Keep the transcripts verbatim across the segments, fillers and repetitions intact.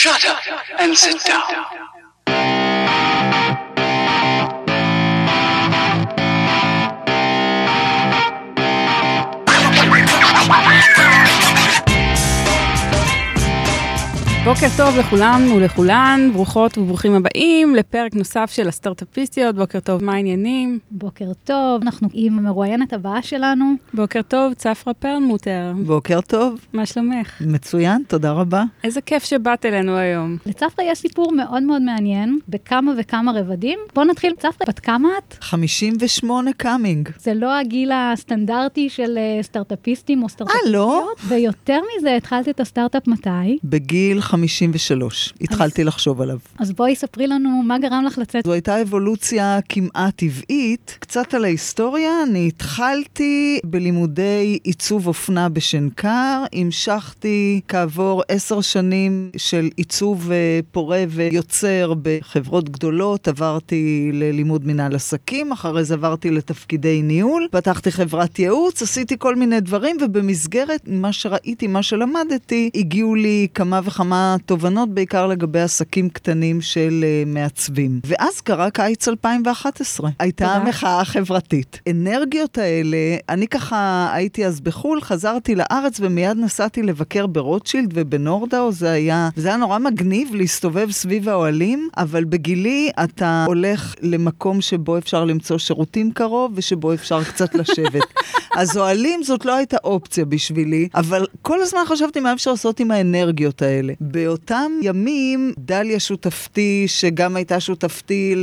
Shut up and sit down. בוקר טוב לכולם ולכולן, ברוכות וברוכים הבאים לפרק נוסף של הסטארט-אפיסטיות. בוקר טוב, מה העניינים? בוקר טוב, אנחנו עם המרואיינת הבאה שלנו. בוקר טוב, צפרה פרלמוטר. בוקר טוב. מה שלומך? מצוין, תודה רבה. איזה כיף שבאת אלינו היום. לצפרה יש סיפור מאוד מאוד מעניין, בכמה וכמה רבדים. בוא נתחיל, צפרה, בת כמה את? חמישים ושמונה קאמינג. זה לא הגיל הסטנדרטי של סטארט-אפיסטים או סטארט-אפיסטיות? אה, לא? ויותר מזה, התחלת את הסטארט-אפ מתי? בגיל חמישים ושלוש. התחלתי לחשוב עליו. אז בואי ספרי לנו מה גרם לך לצאת. זו הייתה אבולוציה כמעט טבעית. קצת על ההיסטוריה, אני התחלתי בלימודי עיצוב אופנה בשנקר, המשכתי כעבור עשר שנים של עיצוב פורה ויוצר בחברות גדולות, עברתי ללימוד מנהל עסקים, אחרי זה עברתי לתפקידי ניהול, פתחתי חברת ייעוץ, עשיתי כל מיני דברים, ובמסגרת מה שראיתי, מה שלמדתי, הגיעו לי כמה וכמה תובנות, בעיקר לגבי עסקים קטנים של uh, מעצבים. ואז קרה קיץ אלפיים ואחת עשרה. הייתה המחאה החברתית. אנרגיות האלה, אני ככה הייתי אז בחול, חזרתי לארץ ומיד נסעתי לבקר ברוטשילד ובנורדאו, זה היה, זה היה נורא מגניב להסתובב סביב האוהלים, אבל בגילי אתה הולך למקום שבו אפשר למצוא שירותים קרוב ושבו אפשר קצת לשבת. אז אוהלים זאת לא הייתה אופציה בשבילי, אבל כל הזמן חשבתי מה אפשר לעשות עם האנרגיות האלה. באותם ימים, דליה שותפתי, שגם הייתה שותפתי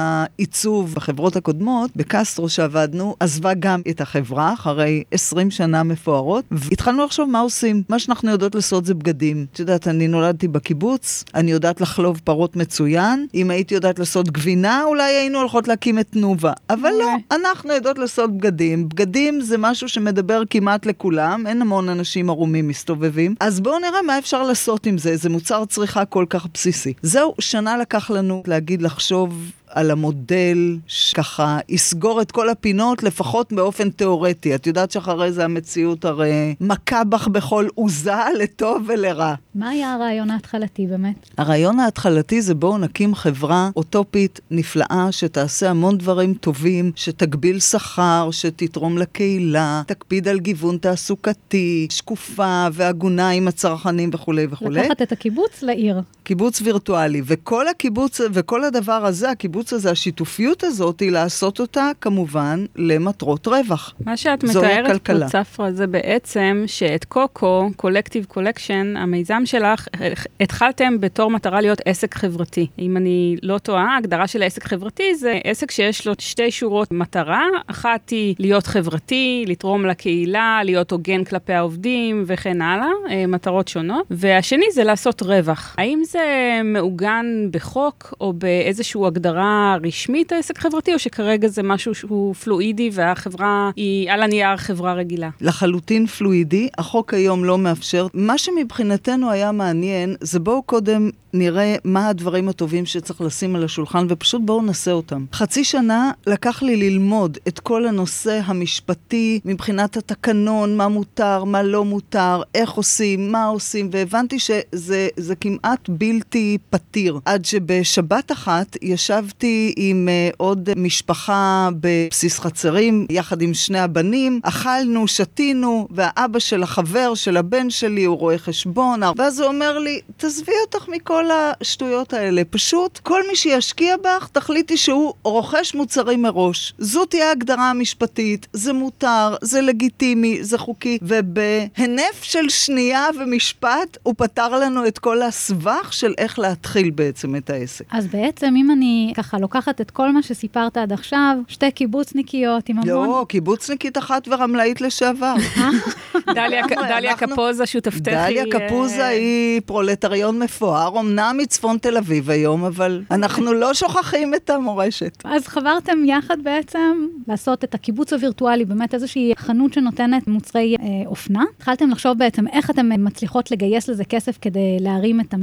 לעיצוב בחברות הקודמות, בקסטרו שעבדנו, עזבה גם את החברה, אחרי עשרים שנה מפוארות, והתחלנו לחשוב מה עושים. מה שאנחנו יודעות לעשות זה בגדים. את יודעת, אני נולדתי בקיבוץ, אני יודעת לחלוב פרות מצוין, אם הייתי יודעת לעשות גבינה, אולי היינו הולכות להקים את תנובה. אבל לא, אנחנו יודעות לעשות בגדים. בגדים זה משהו שמדבר כמעט לכולם, אין המון אנשים ערומים מסתובבים, אז בואו נראה מה אפשר לעשות עם זה. זה מוצר צריכה כל כך בסיסי. זהו, שנה לקח לנו להגיד, לחשוב על המודל שככה יסגור את כל הפינות, לפחות באופן תיאורטי. את יודעת שאחרי זה המציאות הרי מכה בך בכל עוזה, לטוב ולרע. מה היה הרעיון ההתחלתי באמת? הרעיון ההתחלתי זה בואו נקים חברה אוטופית נפלאה, שתעשה המון דברים טובים, שתגביל שכר, שתתרום לקהילה, תקפיד על גיוון תעסוקתי, שקופה והגונה עם הצרכנים וכו' וכו'. לקחת את הקיבוץ לעיר. קיבוץ וירטואלי, וכל הקיבוץ, וכל הדבר הזה, הקיבוץ הזה, השיתופיות הזאת, היא לעשות אותה כמובן למטרות רווח. מה שאת מתארת פה, צפרה, זה בעצם שאת קוקו, קולקטיב קולקשן, המיזם שלך, התחלתם בתור מטרה להיות עסק חברתי. אם אני לא טועה, ההגדרה של העסק חברתי זה עסק שיש לו שתי שורות מטרה, אחת היא להיות חברתי, לתרום לקהילה, להיות הוגן כלפי העובדים וכן הלאה, מטרות שונות, והשני זה לעשות רווח. האם זה מעוגן בחוק או באיזשהו הגדרה רשמית העסק חברתי, או שכרגע זה משהו שהוא פלואידי והחברה היא על הנייר חברה רגילה? לחלוטין פלואידי, החוק היום לא מאפשר. מה שמבחינתנו היה מעניין, זה בואו קודם נראה מה הדברים הטובים שצריך לשים על השולחן, ופשוט בואו נעשה אותם. חצי שנה לקח לי ללמוד את כל הנושא המשפטי, מבחינת התקנון, מה מותר, מה לא מותר, איך עושים, מה עושים, והבנתי שזה זה כמעט בלתי פתיר. עד שבשבת אחת ישבתי עם uh, עוד משפחה בבסיס חצרים, יחד עם שני הבנים, אכלנו, שתינו, והאבא של החבר של הבן שלי, הוא רואה חשבון, ואז הוא אומר לי, תזבי אותך מכל השטויות האלה, פשוט כל מי שישקיע בך, תחליטי שהוא רוכש מוצרים מראש. זו תהיה הגדרה המשפטית, זה מותר, זה לגיטימי, זה חוקי, ובהנף של שנייה ומשפט, הוא פתר לנו את כל הסבך של איך להתחיל בעצם את העסק. אז בעצם אם אני ככה לוקחת את כל מה שסיפרת עד עכשיו, שתי קיבוצניקיות עם המון... לא, קיבוצניקית אחת ורמלאית לשעבר. דליה קפוזה שותפתך. דליה קפוזה היא פרולטריון מפואר, אמנם מצפון תל אביב היום, אבל אנחנו לא שוכחים את המורשת. אז חברתם יחד בעצם לעשות את הקיבוץ הווירטואלי, באמת איזושהי חנות שנותנת מוצרי אה, אופנה. התחלתם לחשוב בעצם איך אתם מצליחות לגייס לזה כסף כדי להרים את המיזם הזה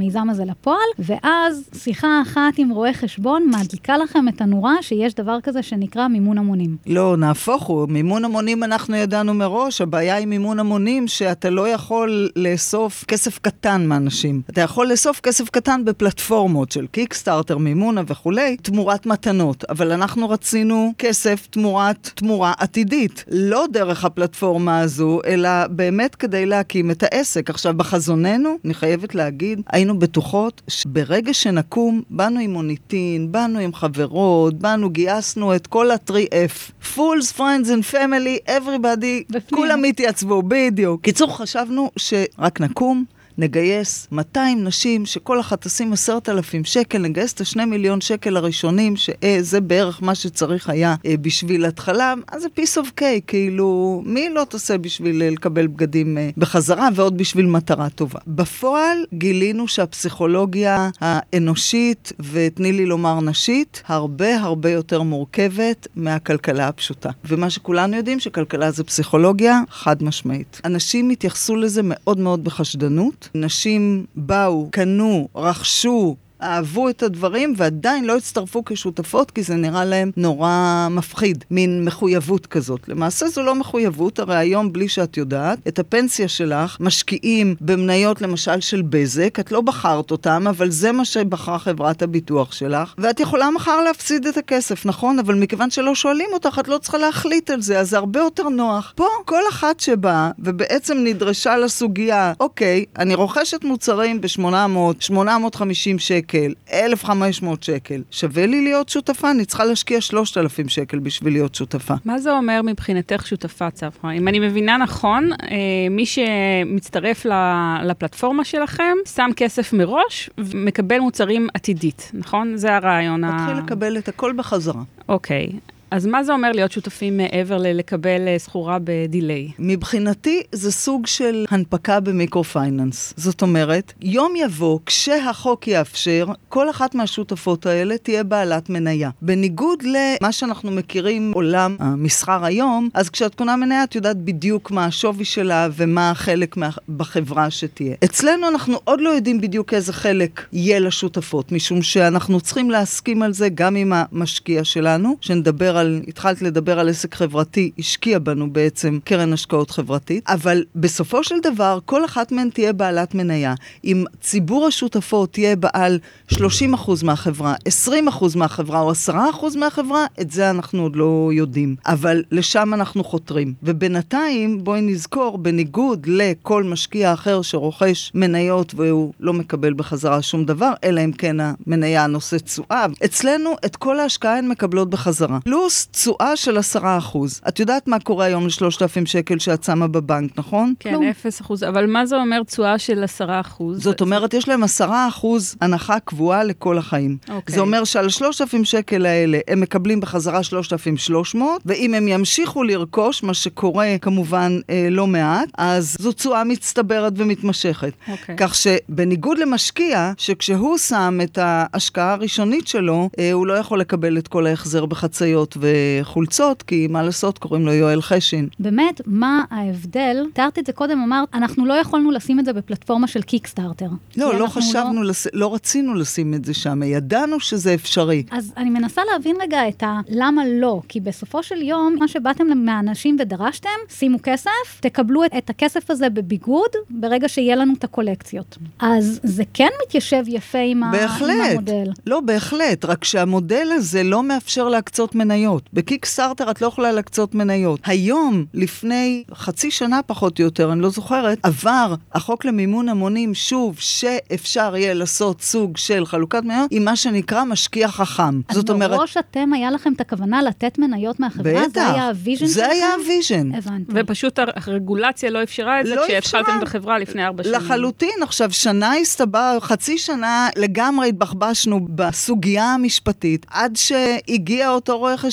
הזה לפועל, ואז שיחה אחת עם רואה חשבון מדליקה לכם את הנורה שיש דבר כזה שנקרא מימון המונים. לא, נהפוך הוא. מימון המונים אנחנו ידענו מראש. הבעיה היא מימון המונים שאתה לא יכול לאסוף כסף קטן מאנשים. אתה יכול לאסוף כסף קטן בפלטפורמות של קיקסטארטר, מימונה וכולי, תמורת מתנות. אבל אנחנו רצינו כסף תמורת תמורה עתידית. לא דרך הפלטפורמה הזו, אלא באמת כדי להקים את העסק. עכשיו, בחזוננו, אני חייבת להגיד, היינו בטוחות שברגע שנקום, באנו עם מוניטין, באנו עם חברות, באנו, גייסנו את כל ה-three F. Fools, Friends and Family, everybody, בפנים. כולם מתייצבו, בדיוק. קיצור, חשבנו שרק נקום, נגייס מאתיים נשים שכל אחת תשים עשרת אלפים שקל, נגייס את השני מיליון שקל הראשונים, שזה בערך מה שצריך היה בשביל התחלה, אז זה piece of cake, כאילו, מי לא תעשה בשביל לקבל בגדים בחזרה, ועוד בשביל מטרה טובה. בפועל גילינו שהפסיכולוגיה האנושית, ותני לי לומר נשית, הרבה הרבה יותר מורכבת מהכלכלה הפשוטה. ומה שכולנו יודעים שכלכלה זה פסיכולוגיה חד משמעית. אנשים התייחסו לזה מאוד מאוד בחשדנות, נשים באו, קנו, רכשו, אהבו את הדברים ועדיין לא הצטרפו כשותפות, כי זה נראה להם נורא מפחיד, מין מחויבות כזאת. למעשה זו לא מחויבות, הרי היום בלי שאת יודעת, את הפנסיה שלך משקיעים במניות למשל של בזק, את לא בחרת אותם, אבל זה מה שבחרה חברת הביטוח שלך, ואת יכולה מחר להפסיד את הכסף, נכון? אבל מכיוון שלא שואלים אותך, את לא צריכה להחליט על זה, אז זה הרבה יותר נוח. פה כל אחת שבאה, ובעצם נדרשה לסוגיה, אוקיי, אני רוכשת מוצרים ב-שמונה מאות, שמונה מאות וחמישים שקל, אלף וחמש מאות שקל. שווה לי להיות שותפה? אני צריכה להשקיע שלושת אלפים שקל בשביל להיות שותפה. מה זה אומר מבחינתך שותפה, צפרה? אם אני מבינה נכון, מי שמצטרף לפלטפורמה שלכם, שם כסף מראש ומקבל מוצרים עתידית, נכון? זה הרעיון. מתחיל לקבל את הכל בחזרה. אוקיי. אז מה זה אומר להיות שותפים מעבר לקבל סחורה בדיליי? מבחינתי זה סוג של הנפקה במיקרו-פייננס. זאת אומרת, יום יבוא, כשהחוק יאפשר, כל אחת מהשותפות האלה תהיה בעלת מניה. בניגוד למה שאנחנו מכירים עולם המסחר היום, אז כשאת קונה מניה, את יודעת בדיוק מה השווי שלה ומה החלק בחברה שתהיה. אצלנו אנחנו עוד לא יודעים בדיוק איזה חלק יהיה לשותפות, משום שאנחנו צריכים להסכים על זה גם עם המשקיע שלנו, שנדבר על התחלת לדבר על עסק חברתי, השקיע בנו בעצם קרן השקעות חברתית, אבל בסופו של דבר, כל אחת מהן תהיה בעלת מניה. אם ציבור השותפות תהיה בעל שלושים אחוז מהחברה, עשרים אחוז מהחברה או עשרה אחוז מהחברה, את זה אנחנו עוד לא יודעים. אבל לשם אנחנו חותרים. ובינתיים, בואי נזכור, בניגוד לכל משקיע אחר שרוכש מניות והוא לא מקבל בחזרה שום דבר, אלא אם כן המניה נושא תשואה. אצלנו את כל ההשקעה הן מקבלות בחזרה. פלוס תשואה של עשרה אחוז. את יודעת מה קורה היום לשלושת אלפים שקל שאת שמה בבנק, נכון? כן, אפס אחוז. אבל מה זה אומר תשואה של עשרה אחוז? זאת אומרת, יש להם עשרה אחוז הנחה קבועה לכל החיים. זה אומר שעל שלושת אלפים שקל האלה, הם מקבלים בחזרה שלושת אלפים ושלוש מאות, ואם הם ימשיכו לרכוש, מה שקורה כמובן לא מעט, אז זו תשואה מצטברת ומתמשכת. כך שבניגוד למשקיע, שכשהוא שם את ההשקעה הראשונית שלו, הוא לא יכול לקבל את כל ההחזר בחציות וחולצות, כי מה לעשות, קוראים לו יואל חשין. באמת, מה ההבדל? תיארת את זה קודם, אמרת, אנחנו לא יכולנו לשים את זה בפלטפורמה של קיקסטארטר. לא, לא חשבנו, לא... לס... לא רצינו לשים את זה שם, ידענו שזה אפשרי. אז אני מנסה להבין רגע את ה... למה לא? כי בסופו של יום, מה שבאתם מהאנשים ודרשתם, שימו כסף, תקבלו את הכסף הזה בביגוד, ברגע שיהיה לנו את הקולקציות. אז זה כן מתיישב יפה עם, בהחלט. עם המודל. לא, בהחלט, רק שהמודל הזה לא מאפשר להקצות מניות. בקיקסטארטר את לא יכולה להקצות מניות. היום, לפני חצי שנה פחות או יותר, אני לא זוכרת, עבר החוק למימון המונים שוב שאפשר יהיה לעשות סוג של חלוקת מניות עם מה שנקרא משקיע חכם. זאת אומרת... אז מראש אתם היה לכם את הכוונה לתת מניות מהחברה? בטח. זה היה הוויז'ן שלכם? זה היה הוויז'ן. הבנתי. ופשוט הרגולציה לא אפשרה את זה לא כשהתחלתם בחברה לפני ארבע שנים. לחלוטין. עכשיו, שנה הסתבר, חצי שנה לגמרי התבחבשנו בסוגיה המשפטית, עד שהגיע אותו רואה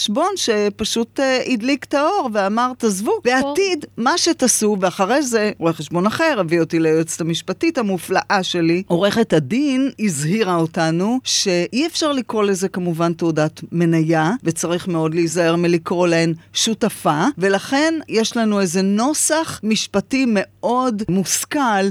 חשבון שפשוט הדליק את האור ואמר, תעזבו. בעתיד, מה שתעשו, ואחרי זה, רואה חשבון אחר, הביא אותי ליועצת המשפטית המופלאה שלי, עורכת הדין הזהירה אותנו שאי אפשר לקרוא לזה כמובן תעודת מניה, וצריך מאוד להיזהר מלקרוא להן שותפה, ולכן יש לנו איזה נוסח משפטי מאוד מושכל,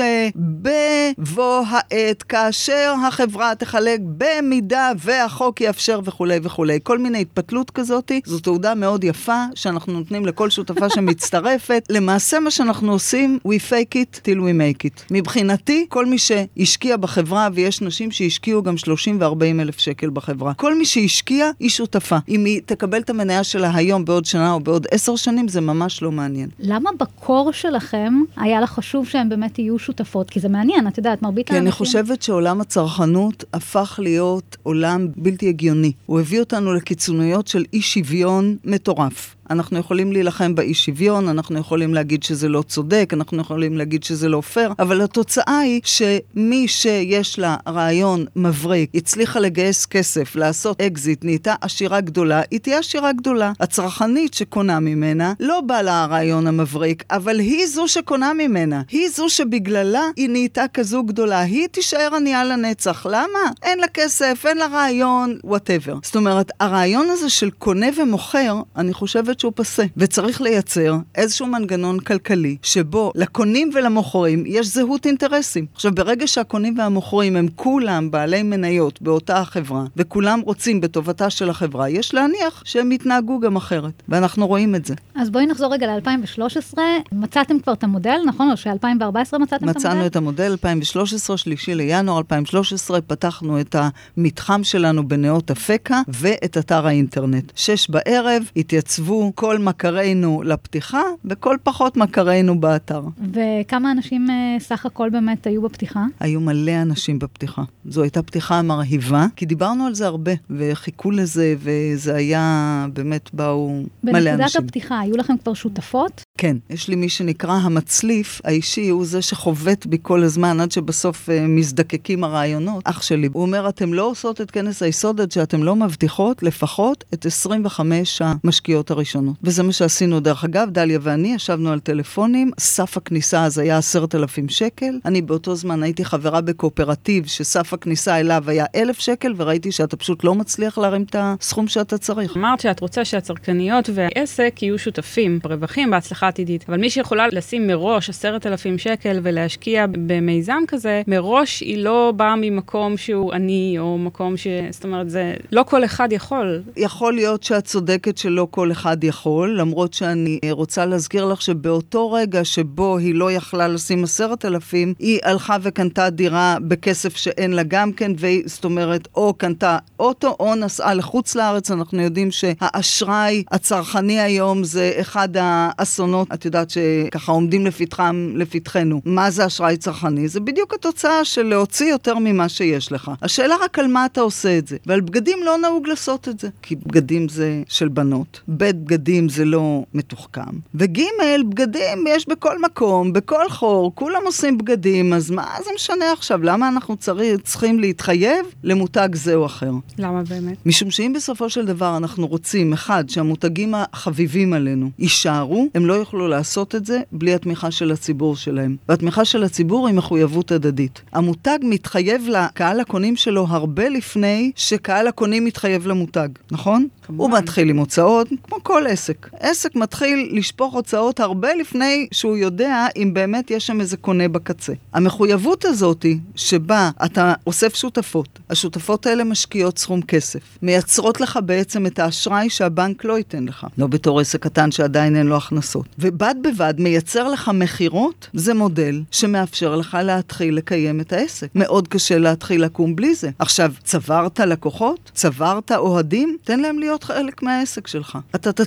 שבבוא העת, כאשר החברה תחלק במידה והחוק יאפשר וכו' וכו'. כל מיני התפתלות כזאת, זו תעודה מאוד יפה שאנחנו נותנים לכל שותפה שמצטרפת. למעשה מה שאנחנו עושים, we fake it till we make it. מבחינתי, כל מי שהשקיע בחברה, ויש נשים שהשקיעו גם שלושים וארבעים אלף שקל בחברה, כל מי שהשקיע היא שותפה. אם היא תקבל את המניה שלה היום בעוד שנה או בעוד עשר שנים, זה ממש לא מעניין. למה בקור שלכם היה לך חשוב שהם באמת יהיו שותפות? כי זה מעניין, את יודעת, מרבית האנשים... כי אני חושבת שעולם הצרכנות הפך להיות עולם בלתי הגיוני. הוא הביא אותנו לקיצוניות של אי שוויון מטורף. אנחנו יכולים להילחם באי שוויון, אנחנו יכולים להגיד שזה לא צודק, אנחנו יכולים להגיד שזה לא פייר, אבל התוצאה היא שמי שיש לה רעיון מבריק, הצליחה לגייס כסף, לעשות אקזיט, נהייתה עשירה גדולה, היא תהיה עשירה גדולה. הצרכנית שקונה ממנה, לא בא לה הרעיון המבריק, אבל היא זו שקונה ממנה. היא זו שבגללה היא נהייתה כזו גדולה. היא תישאר ענייה לנצח. למה? אין לה כסף, אין לה רעיון, whatever. זאת אומרת, הרעיון הזה של קונה ומוכר, אני חושבת שהוא פסה. וצריך לייצר איזשהו מנגנון כלכלי, שבו לקונים ולמוכרים יש זהות אינטרסים. עכשיו, ברגע שהקונים והמוכרים הם כולם בעלי מניות באותה החברה, וכולם רוצים בטובתה של החברה, יש להניח שהם יתנהגו גם אחרת. ואנחנו רואים את זה. אז בואי נחזור רגע ל-אלפיים ושלוש עשרה. מצאתם כבר את המודל, נכון? או ש-אלפיים וארבע עשרה מצאתם את המודל? מצאנו את המודל, אלפיים ושלוש עשרה, שלישי לינואר אלפיים ושלוש עשרה, פתחנו את המתחם שלנו בנאות אפקה, ואת אתר האינטרנט. שש בערב, התייצבו כל מכרינו לפתיחה, וכל פחות מכרינו באתר. וכמה אנשים סך הכל באמת היו בפתיחה? היו מלא אנשים בפתיחה. זו הייתה פתיחה מרהיבה, כי דיברנו על זה הרבה, וחיכו לזה, וזה היה, באמת באו מלא אנשים. בנקודת הפתיחה, היו לכם כבר שותפות? כן, יש לי מי שנקרא המצליף האישי, הוא זה שחובט בי כל הזמן, עד שבסוף uh, מזדקקים הרעיונות. אח שלי, הוא אומר, אתם לא עושות את כנס היסוד, עד שאתם לא מבטיחות לפחות את עשרים וחמש המשקיעות הראשונות. וזה מה שעשינו דרך אגב, דליה ואני ישבנו על טלפונים, סף הכניסה אז היה עשרת אלפים שקל, אני באותו זמן הייתי חברה בקואופרטיב, שסף הכניסה אליו היה אלף שקל, וראיתי שאתה פשוט לא מצליח להרים את הסכום שאתה צריך. אמרת שאת רוצה שהצרכניות והעסק יהיו שותפים ברווחים, בהצלחה עתידית, אבל מי שיכולה לשים מראש עשרת אלפים שקל ולהשקיע במיזם כזה, מראש היא לא באה ממקום שהוא עני, או מקום ש... זאת אומרת, זה לא כל אחד יכול. יכול להיות שאת צודקת שלא כל אחד יכול, למרות שאני רוצה להזכיר לך שבאותו רגע שבו היא לא יכלה לשים עשרת אלפים, היא הלכה וקנתה דירה בכסף שאין לה גם כן, זאת אומרת, או קנתה אוטו, או נסעה לחוץ לארץ. אנחנו יודעים שהאשראי הצרכני היום זה אחד האסונות, את יודעת שככה עומדים לפתחם, לפתחנו. מה זה אשראי צרכני? זה בדיוק התוצאה של להוציא יותר ממה שיש לך. השאלה רק על מה אתה עושה את זה. ועל בגדים לא נהוג לעשות את זה, כי בגדים זה של בנות. בית בגדים זה לא מתוחכם. וג' בגדים יש בכל מקום, בכל חור, כולם עושים בגדים, אז מה זה משנה עכשיו? למה אנחנו צריך, צריכים להתחייב למותג זה או אחר? למה באמת? משום שאם בסופו של דבר אנחנו רוצים, אחד, שהמותגים החביבים עלינו יישארו, הם לא יוכלו לעשות את זה בלי התמיכה של הציבור שלהם. והתמיכה של הציבור היא מחויבות הדדית. המותג מתחייב לקהל הקונים שלו הרבה לפני שקהל הקונים מתחייב למותג, נכון? כמובן. הוא מתחיל עם הוצאות, כמו כל עסק. עסק מתחיל לשפוך הוצאות הרבה לפני שהוא יודע אם באמת יש שם איזה קונה בקצה. המחויבות הזאת היא שבה אתה אוסף שותפות, השותפות האלה משקיעות סכום כסף, מייצרות לך בעצם את האשראי שהבנק לא ייתן לך, לא בתור עסק קטן שעדיין אין לו הכנסות. ובד בבד מייצר לך מחירות, זה מודל שמאפשר לך להתחיל לקיים את העסק. מאוד קשה להתחיל לקום בלי זה. עכשיו, צברת לקוחות? צברת אוהדים? תן להם להיות חלק מהעסק שלך. אתה תצליח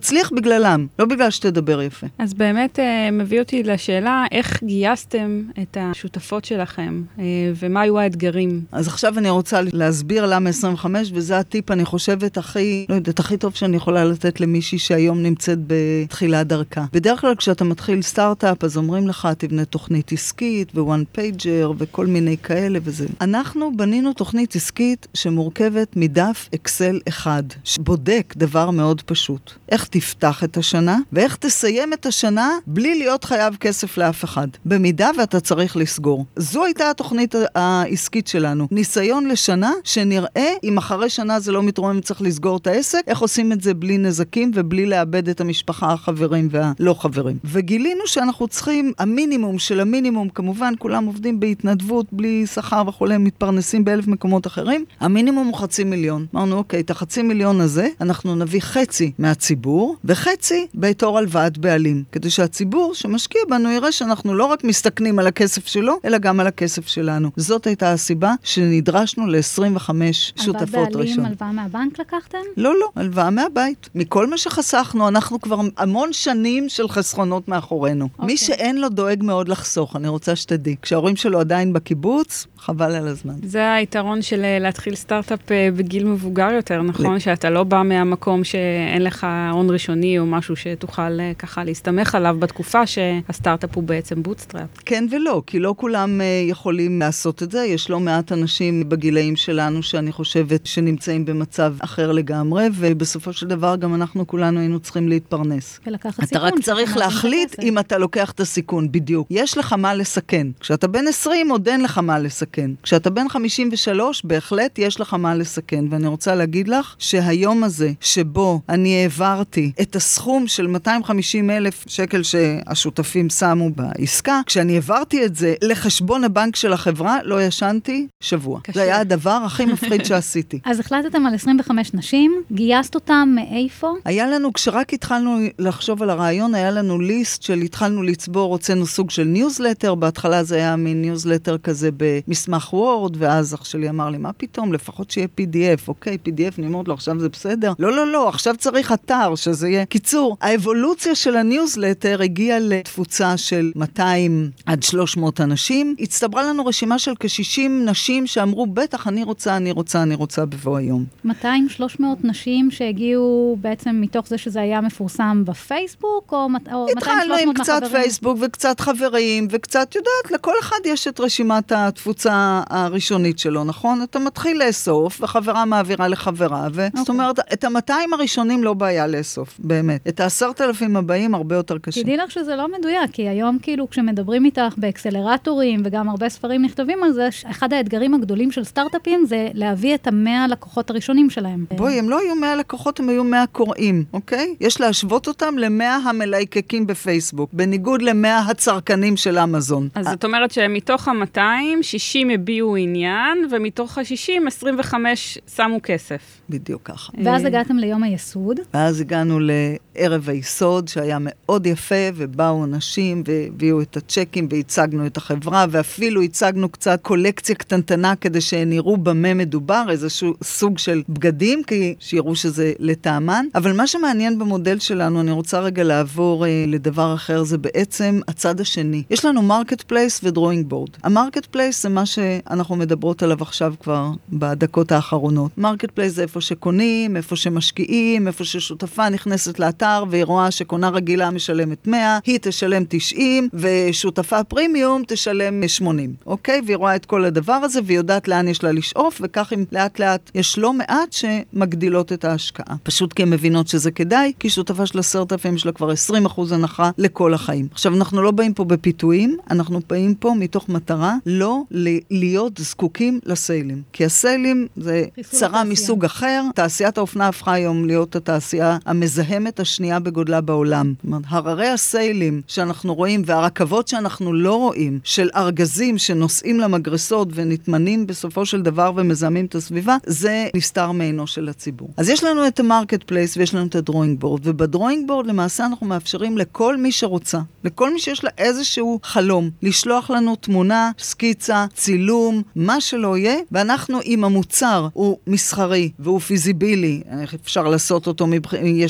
תצליח בגללם, לא בגלל שתדבר יפה. אז באמת מביא אותי לשאלה, איך גייסתם את השותפות שלכם, ומה היו האתגרים? אז עכשיו אני רוצה להסביר למה עשרים וחמש, וזה הטיפ, אני חושבת, הכי, לא יודעת, הכי טוב שאני יכולה לתת למישהי שהיום נמצאת בתחילת דרכה. בדרך כלל כשאתה מתחיל סטארט-אפ, אז אומרים לך, תבנה תוכנית עסקית, ו-one pager, וכל מיני כאלה וזה. אנחנו בנינו תוכנית עסקית שמורכבת מדף אקסל אחד, שבודק דבר מאוד פשוט. איך תפתח את השנה, ואיך תסיים את השנה בלי להיות חייב כסף לאף אחד. במידה ואתה צריך לסגור. זו הייתה התוכנית העסקית שלנו. ניסיון לשנה שנראה, אם אחרי שנה זה לא מתרומם, צריך לסגור את העסק, איך עושים את זה בלי נזקים ובלי לאבד את המשפחה, החברים והלא חברים. וגילינו שאנחנו צריכים, המינימום של המינימום, כמובן כולם עובדים בהתנדבות, בלי שכר וכולי, מתפרנסים באלף מקומות אחרים, המינימום הוא חצי מיליון. אמרנו, אוקיי, את החצי מיליון הזה, אנחנו נביא חצי מהציבור, וחצי בתור הלוואת בעלים. כדי שהציבור שמשקיע בנו יראה שאנחנו לא רק מסתכנים על הכסף שלו, אלא גם על הכסף שלנו. זאת הייתה הסיבה שנדרשנו ל-עשרים וחמש שותפות ראשון. הלוואה בעלים, הלוואה מהבנק לקחתם? לא, לא, הלוואה מהבית. מכל מה שחסכנו, אנחנו כבר המון שנים של חסכונות מאחורינו. Okay. מי שאין לו דואג מאוד לחסוך, אני רוצה שתדעי. כשההורים שלו עדיין בקיבוץ, חבל על הזמן. זה היתרון של להתחיל סטארט-אפ בגיל מבוגר יותר, נכון? שאתה לא בא מהמקום שאין לך הון ראשוני או משהו שתוכל ככה להסתמך עליו בתקופה שהסטארט-אפ הוא בעצם בוטסטראפ. כן ולא, כי לא כולם יכולים לעשות את זה. יש לא מעט אנשים בגילאים שלנו שאני חושבת שנמצאים במצב אחר לגמרי, ובסופו של דבר גם אנחנו כולנו היינו צריכים להתפרנס. אתה רק צריך להחליט אם אתה לוקח את הסיכון, בדיוק. יש לך מה לסכן. כשאתה בן עשרים עוד אין לך מה לסכן. כשאתה בן חמישים ושלוש בהחלט יש לך מה לסכן, ואני רוצה להגיד לך שהיום הזה שבו אני העברתי את הסכום של מאתיים וחמישים אלף שקל שהשותפים שמו בעסקה, כשאני העברתי את זה לחשבון הבנק של החברה, לא ישנתי שבוע. קשה. זה היה הדבר הכי מפחיד שעשיתי. אז החלטתם על עשרים וחמש נשים, גייסת אותם מאיפה? היה לנו, כשרק התחלנו לחשוב על הרעיון, היה לנו ליסט של התחלנו לצבור, הוצאנו סוג של ניוזלטר, בהתחלה זה היה מין ניוזלטר כזה במסמך וורד, ואז אח שלי אמר לי, מה פתאום? לפחות שיהיה פי די אף, אוקיי, פי די אף, אני אומרת לו, עכשיו זה בסדר? לא, לא, לא, עכשיו צריך אתר, שזה יהיה. קיצור, האבולוציה של הניוזלטר הגיעה לתפוצה של מאתיים עד שלוש מאות אנשים, הצטברה לנו רשימה של כ-שישים נשים שאמרו, בטח, אני רוצה, אני רוצה, אני רוצה בבוא היום. מאתיים שלוש מאות נשים שהגיעו בעצם מתוך זה שזה היה מפורסם בפייסבוק, או מאתיים שלוש מאות התחלנו עם קצת פייסבוק וקצת חברים, וקצת, יודעת, לכל אחד יש את רשימת התפוצה הראשונית שלו, נכון? אתה מתחיל לאסוף, וחברה מעבירה לחברה, וזאת אומרת, את ה-מאתיים הראשונים לא בעיה לאסוף, באמת. את ה-עשרת אלפים הבאים הרבה יותר קשה. תדעי לך שזה לא מדויק, כי היום כאילו כשמדברים איתך באקסלרטורים, וגם הרבה ספרים נכתבים על זה, אחד האתגרים הגדולים של סטארט-אפים זה להביא את המאה לקוחות הראשונים שלהם. בואי, הם לא היו מאה לקוחות, הם היו מאה קוראים, אוקיי? יש להשוות אותם למאה המלייקקים בפייסבוק, בניגוד למאה הצרכנים של אמזון. אז זאת אומרת שמתוך ה-מאתיים, שישים הביאו עניין, ומתוך ה-שישים, עשרים וחמש שמו כסף. בדיוק ככה. ואז הגעתם ליום היסוד. ואז הגענו לערב היסוד, שהיה מאוד יפה, ובאו אנשים, והביאו את הצ'קים, והצגנו את החברה, ואפילו הצגנו קצת קולקציה קטנטנה, כדי שנראו במה מדובר, איזשהו סוג של בגדים, כי שיראו שזה לטעמן. אבל מה שמעניין במודל שלנו, אני רוצה רגע לעבור אה, לדבר אחר, זה בעצם הצד השני. יש לנו מרקט פלייס ודרוינג בורד. המרקט פלייס זה מה שאנחנו מדברות עליו עכשיו כבר בדקות האחרונות. מרקט פלייס זה איפה שקונים, איפה שמשקיעים, איפה ששותפה נכנסת לאתר, והיא רואה שקונה רגילה משלמת מאה, היא תשלם תשעים, ושותפה פרימיום תשלם שמונים. אוקיי? והיא רואה את כל הדבר הזה, והיא יודעת לאן יש לה לשאוף, וכך אם לאט לאט יש לא מעט שמגדילות את ההשקעה. פשוט כי הן מבינות שזה כדאי, כי שותפה של עשרת אלפים יש לה כבר עשרים אחוז הנחה לכל החיים. עכשיו, אנחנו לא באים פה בפיתויים, אנחנו באים פה מתוך מטרה לא להיות זקוקים לסיילים. כי הסיילים זה צרה מסוג אחר. תעשיית האופנה הפכה היום להיות התעשייה המזהמת השנייה בגודלה בעולם. זאת אומרת, הררי הסיילים שאנחנו רואים, והרכבות שאנחנו לא רואים, של ארגזים שנוסעים למגרסות ונתמנים בסופו של דבר ומזהמים את הסביבה, זה נסתר מעינו של הציבור. אז יש לנו את המרקט פלייס ויש לנו את הדרוינג בורד, ובדרוינג בורד למעשה אנחנו מאפשרים לכל מי שרוצה, לכל מי שיש לה איזשהו חלום, לשלוח לנו תמונה, סקיצה, צילום, מה שלא יהיה, ואנחנו עם המוצר הוא מסחרי והוא פיזיבילי, איך אפשר לעשות אותו, מבח... יש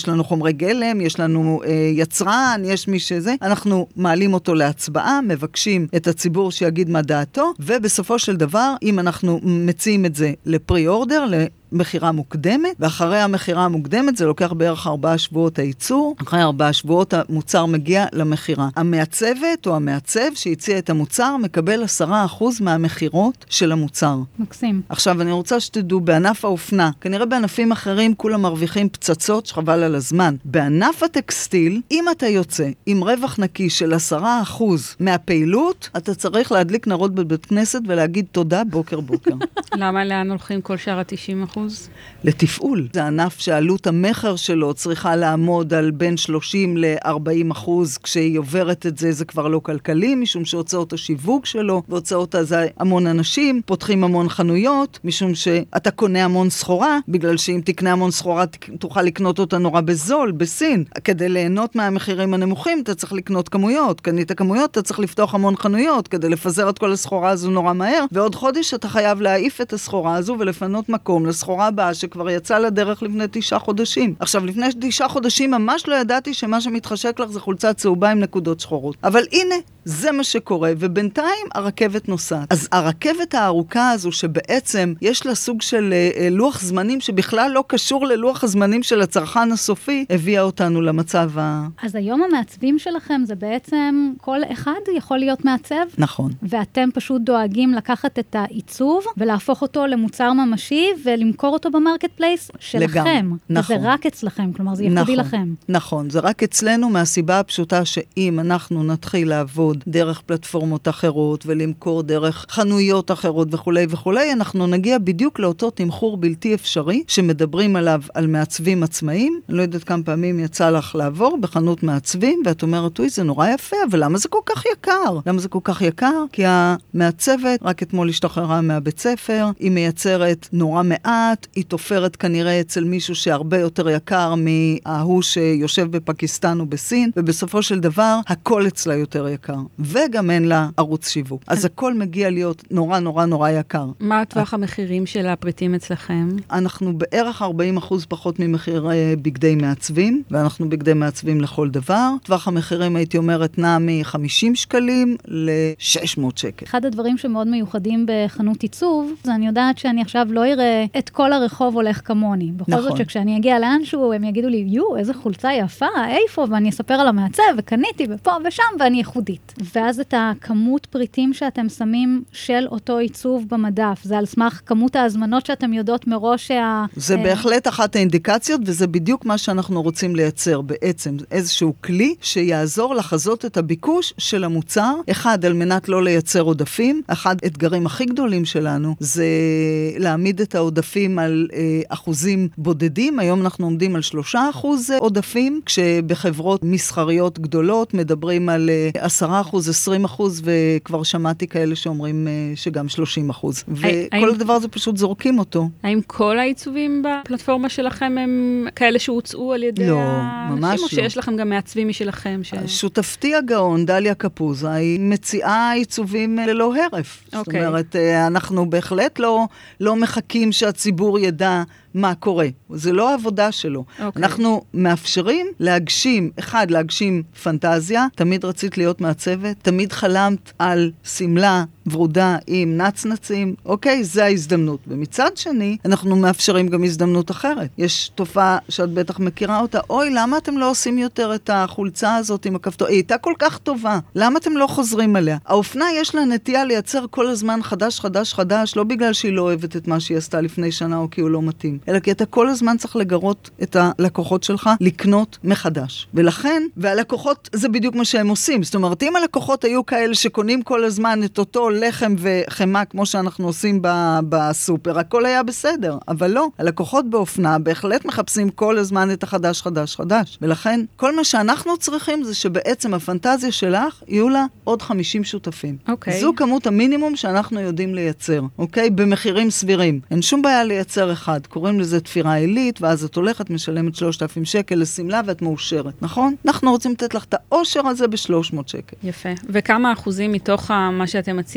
יש לנו חומרי גלם, יש לנו אה, יצרן, יש מי שזה, אנחנו מעלים אותו להצבעה, מבקשים את הציבור שיגיד מה דעתו, ובסופו של דבר, אם אנחנו מציעים את זה לפרי-אורדר, מחירה מוקדמת, ואחרי המחירה המוקדמת, זה לוקח בערך ארבעה שבועות הייצור, אחרי ארבעה שבועות המוצר מגיע למחירה. המעצבת או המעצב שהציע את המוצר, מקבל עשרה אחוז מהמחירות של המוצר. מקסים. עכשיו, אני רוצה שתדעו, בענף האופנה, כנראה בענפים אחרים כולם מרוויחים פצצות שחבל על הזמן. בענף הטקסטיל, אם אתה יוצא עם רווח נקי של עשרה אחוז מהפעילות, אתה צריך להדליק נרות בבית כנסת ולהגיד תודה בוקר בוקר. למה לאן הולכים כל שאר ה-תשעים אחוז? לתפעול. זה ענף שעלות המחר שלו צריכה לעמוד על בין שלושים ל-ארבעים אחוז, כשהיא עוברת את זה, זה כבר לא כלכלי, משום שהוצאות השיווק שלו, והוצאות זה המון אנשים, פותחים המון חנויות, משום שאתה קונה המון סחורה, בגלל שאם תקנה המון סחורה, תוכל לקנות אותה נורא בזול, בסין. כדי ליהנות מהמחירים הנמוכים, אתה צריך לקנות כמויות. קנית כמויות, אתה צריך לפתוח המון חנויות, כדי לפזר את כל הסחורה הזו נורא מהר, ועוד חודש אתה חייב להעיף את הסחורה הזו ולפנות מקום לסחורה הבאה שכבר יצא לדרך לפני תשעה חודשים. עכשיו, לפני תשעה חודשים ממש לא ידעתי שמה שמתחשק לך זה חולצה צהובה עם נקודות שחורות. אבל הנה, זה מה שקורה, ובינתיים הרכבת נוסעת. אז הרכבת הארוכה הזו שבעצם יש לה סוג של אה, לוח זמנים שבכלל לא קשור ללוח הזמנים של הצרכן הסופי, הביאה אותנו למצב ה... אז היום המעצבים שלכם זה בעצם כל אחד יכול להיות מעצב? נכון. ואתם פשוט דואגים לקחת את העיצוב ולהפוך אותו למוצר ממשי ולמכור אותו במרקט פלייס שלכם. לגמרי, נכון. וזה רק אצלכם, כלומר זה ייחודי נכון, לכם. נכון, זה רק אצלנו מהסיבה הפשוטה שאם אנחנו נתחיל לעבוד דרך פלטפורמות אחרות ולמכור דרך חנויות אחרות וכולי וכולי, אנחנו נגיע בדיוק לאותו תמחור בלתי אפשרי שמדברים עליו על מעצבים עצמאיים. אני לא יודעת כמה פעמים יצא לך לעבור בחנות מעצבים, ואת אומרת, אוי, זה נורא יפה, אבל למה זה כל כך יקר? למה זה כל כך יקר? כי המעצבת רק אתמול השתחררה מהבית ספר, היא מייצרת נורא מעט, היא תופרת כנראה אצל מישהו שהרבה יותר יקר מההוא שיושב בפקיסטן או בסין, ובסופו של דבר הכל אצלה יותר יקר. וגם אין לה ערוץ שיווק. אז הכל מגיע להיות נורא נורא נורא יקר. מה הטווח המחירים של הפריטים אצלכם? אנחנו בערך ארבעים אחוז פחות ממחיר בגדי מעצבים, ואנחנו בגדי מעצבים לכל דבר. טווח המחירים הייתי אומרת נע מ-חמישים שקלים ל-שש מאות שקל. אחד הדברים שמאוד מיוחדים בחנות עיצוב, זה אני יודעת שאני עכשיו לא אראה את כל הרחוב הולך כמוני. בכל נכון. זאת שכשאני אגיע לאנשהו, הם יגידו לי, יו, איזה חולצה יפה, איפה? ואני אספר על המעצב, וקניתי, ופה ושם, ואני ייחודית. ואז את הכמות פריטים שאתם שמים של אותו עיצוב במדף, זה על סמך כמות ההזמנות שאתם יודעות מראש שה... זה בהחלט אחת האינדיקציות, וזה בדיוק מה שאנחנו רוצים לייצר בעצם, איזשהו כלי שיעזור לחזות את הביקוש של המוצר, אחד, על מנת לא לייצר עודפים, אחד, אתגרים הכי גדולים שלנו, זה להעמיד את העודפים על אה, אחוזים בודדים, היום אנחנו עומדים על שלושה אחוז עודפים, כשבחברות מסחריות גדולות מדברים על אה, עשרה אחוז, עשרים אחוז, וכבר שמעתי כאלה שאומרים אה, שגם שלושים אחוז. וכל הדבר הזה פשוט זורקים אותו. האם כל העיצובים בפלטפורמה שלכם הם כאלה שהוצאו על ידי לא, האנשים, ממש או שיש לכם גם מעצבים משלכם? ש... שותפתי הגאון, דליה קפוזה, היא מציעה עיצובים ללא הרף. Okay. זאת אומרת, אנחנו בהחלט לא, לא מחכים שהציבור ידע מה קורה. זה לא העבודה שלו. Okay. אנחנו מאפשרים להגשים, אחד, להגשים פנטזיה. תמיד רצית להיות מעצבת, תמיד חלמת על סמלה ורודה עם נצנצים. אוקיי, זה ההזדמנות. ומצד שני, אנחנו מאפשרים גם הזדמנות אחרת. יש תופעה שאת בטח מכירה אותה. אוי, למה אתם לא עושים יותר את החולצה הזאת עם הכפתור? היא הייתה כל כך טובה. למה אתם לא חוזרים עליה? האופנה יש לה נטייה לייצר כל הזמן חדש, חדש, חדש, לא בגלל שהיא לא אוהבת את מה שהיא עשתה לפני שנה או כי הוא לא מתאים. אלא כי אתה כל הזמן צריך לגרות את הלקוחות שלך לקנות מחדש. ולכן, והלקוחות זה בדיוק מה שהם עושים. זאת אומרת, אם הלקוחות היו כאלה שקונים כל הזמן את אותו לחם וחמה כמו שאנחנו עושים בסופר, הכל היה בסדר. אבל לא, הלקוחות באופנה בהחלט מחפשים כל הזמן את החדש, חדש, חדש. ולכן, כל מה שאנחנו צריכים זה שבעצם הפנטזיה שלך יהיו לה עוד חמישים שותפים. אוקיי. זו כמות המינימום שאנחנו יודעים לייצר, אוקיי? במחירים סבירים. אין שום בעיה לייצר אחד. קוראים לזה תפירה עילית, ואז את הולכת, משלמת שלושת אלפים שקל לסמלה, ואת מאושרת, נכון? אנחנו רוצים לתת לך את האושר הזה ב-שלוש מאות שקל. יפה. וכמה אחוזים מתוך מה שאתם מציעים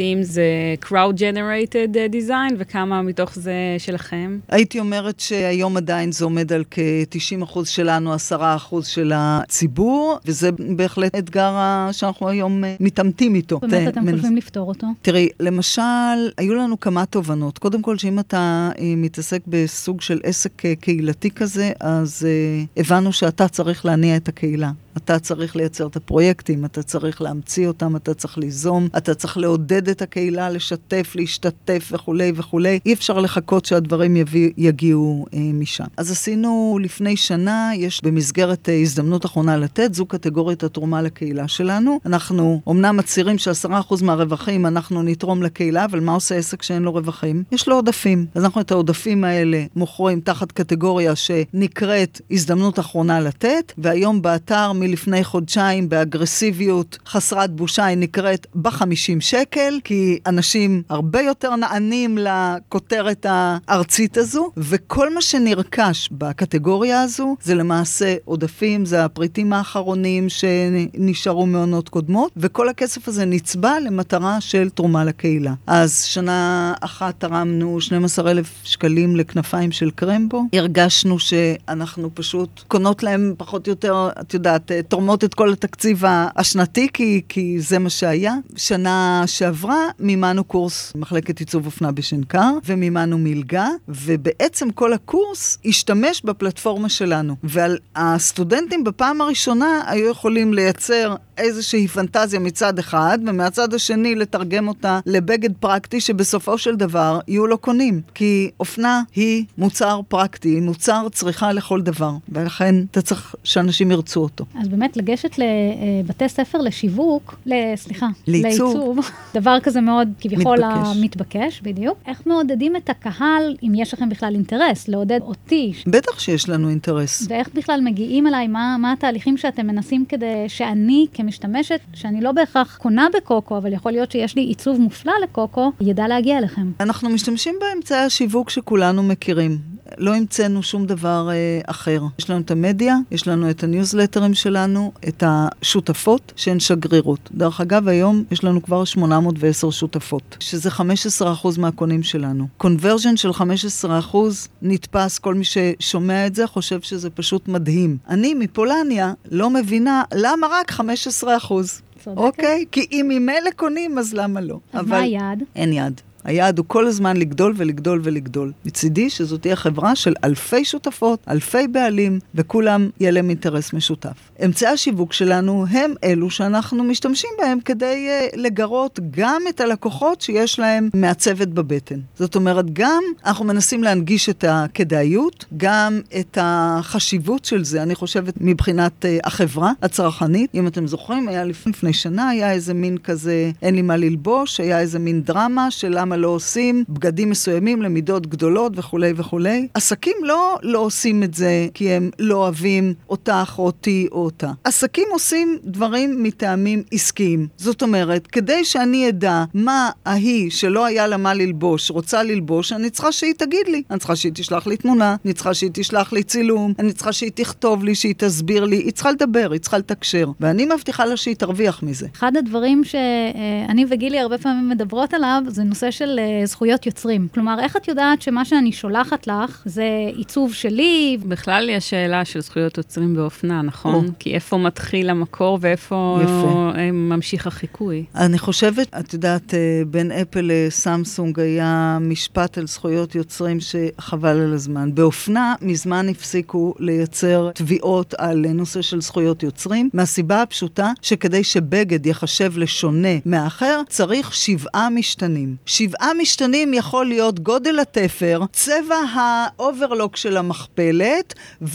האם זה crowd-generated design, וכמה מתוך זה שלכם? הייתי אומרת שהיום עדיין זה עומד על כ-תשעים אחוז שלנו, עשרה אחוז של הציבור, וזה בהחלט אתגר שאנחנו היום מתאמתים איתו. באמת אתם חושבים לפתור אותו? תראי, למשל, היו לנו כמה תובנות. קודם כל, שאם אתה מתעסק בסוג של עסק קהילתי כזה, אז הבנו שאתה צריך להניע את הקהילה. אתה צריך לייצר את הפרויקטים, אתה צריך להמציא אותם, אתה צריך ליזום, אתה צריך לעודד את הקהילה, לשתף, להשתתף וכו' וכו'. אי אפשר לחכות שהדברים יביא, יגיעו אה, משם. אז עשינו לפני שנה, יש במסגרת אה, הזדמנות אחרונה לתת, זו קטגוריית התרומה לקהילה שלנו. אנחנו אומנם מצהירים שעשרה אחוז מהרווחים אנחנו נתרום לקהילה, אבל מה עושה עסק שאין לו רווחים? יש לו עודפים. אז אנחנו את העודפים האלה מוכרים תחת קטגוריה שנקראת הזדמנות אחרונה לתת, והיום באתר מלפני חודשיים באגרסיביות חסרת בושה היא נקראת ב-חמישים שקל, כי אנשים הרבה יותר נענים לכותרת הארצית הזו, וכל מה שנרכש בקטגוריה הזו זה למעשה עודפים, זה הפריטים האחרונים שנשארו מעונות קודמות, וכל הכסף הזה נצבע למטרה של תרומה לקהילה. אז שנה אחת תרמנו שנים עשר אלף שקלים לכנפיים של קרמבו, הרגשנו שאנחנו פשוט קונות להם פחות או יותר, את יודעת, תורמות את כל התקציב השנתי, כי, כי זה מה שהיה. שנה שעברה מימנו קורס מחלקת עיצוב אופנה בשנקר, ומימנו מלגה, ובעצם כל הקורס השתמש בפלטפורמה שלנו. והסטודנטים בפעם הראשונה היו יכולים לייצר איזושהי פנטזיה מצד אחד, ומהצד השני לתרגם אותה לבגד פרקטי, שבסופו של דבר יהיו לו קונים. כי אופנה היא מוצר פרקטי, מוצר צריכה לכל דבר, ולכן אתה צריך שאנשים ירצו אותו. אז באמת לגשת לבתי ספר לשיווק, סליחה, לעיצוב, לעיצוב, דבר כזה מאוד כביכול המתבקש, בדיוק. איך מעודדים את הקהל, אם יש לכם בכלל אינטרס, לעודד אותי? בטח שיש לנו אינטרס. ואיך בכלל מגיעים אליי, מה, מה התהליכים שאתם מנסים כדי שאני כמשתמשת, שאני לא בהכרח קונה בקוקו, אבל יכול להיות שיש לי עיצוב מופלא לקוקו, ידע להגיע אליכם. אנחנו משתמשים באמצעי השיווק שכולנו מכירים. לא המצאנו שום דבר אה, אחר. יש לנו את המדיה, יש לנו את הניוזלטרים שלנו, את השותפות שהן שגרירות. דרך אגב, היום יש לנו כבר שמונה מאות ועשר שותפות, שזה חמישה עשר אחוז מהקונים שלנו. קונברז'ן של חמישה עשר אחוז נתפס, כל מי ששומע את זה חושב שזה פשוט מדהים. אני מפולניה לא מבינה למה רק חמישה עשר אחוז. אוקיי? כי אם ממילא קונים, אז למה לא? אז מה היעד? אין יעד. היעד הוא כל הזמן לגדול ולגדול ולגדול. מצידי שזאת תהיה חברה של אלפי שותפות, אלפי בעלים, וכולם יהיה להם אינטרס משותף. אמצעי השיווק שלנו הם אלו שאנחנו משתמשים בהם כדי uh, לגרות גם את הלקוחות שיש להם מעצבת בבטן. זאת אומרת, גם אנחנו מנסים להנגיש את הכדאיות, גם את החשיבות של זה, אני חושבת, מבחינת uh, החברה הצרכנית. אם אתם זוכרים, היה לפני, לפני שנה, היה איזה מין כזה, אין לי מה ללבוש, היה איזה מין דרמה של למה לא עושים בגדים מסוימים למידות גדולות וכו' וכו'. עסקים לא, לא עושים את זה כי הם לא אוהבים אותך או אותי או אותה. עסקים עושים דברים מטעמים עסקיים. זאת אומרת, כדי שאני אדע מה ההיא שלא היה לה מה ללבוש, רוצה ללבוש, אני צריכה שהיא תגיד לי. אני צריכה שהיא תשלח לי תמונה, אני צריכה שהיא תשלח לי צילום, אני צריכה שהיא תכתוב לי, שהיא תסביר לי, היא צריכה לדבר, היא צריכה לתקשר. ואני מבטיחה לה שהיא תרוויח מזה. אחד הדברים שאני וגילי הרבה פעמים מדברות עליו, זה נושא של זכויות יוצרים. כלומר, איך את יודעת שמה שאני שולחת לך זה עיצוב שלי? בכלל יש שאלה של זכויות יוצרים באופנה, נכון? או. כי איפה מתחיל המקור ואיפה יפה. ממשיך החיקוי. אני חושבת, את יודעת, בין אפל לסמסונג היה משפט על זכויות יוצרים שחבל על הזמן. באופנה מזמן הפסיקו לייצר תביעות על נושא של זכויות יוצרים, מהסיבה הפשוטה שכדי שבגד יחשב לשונה מאחר, צריך שבעה משתנים. שבעה משתנים יכול להיות גודל התפר, צבע האוברלוק של המכפלת,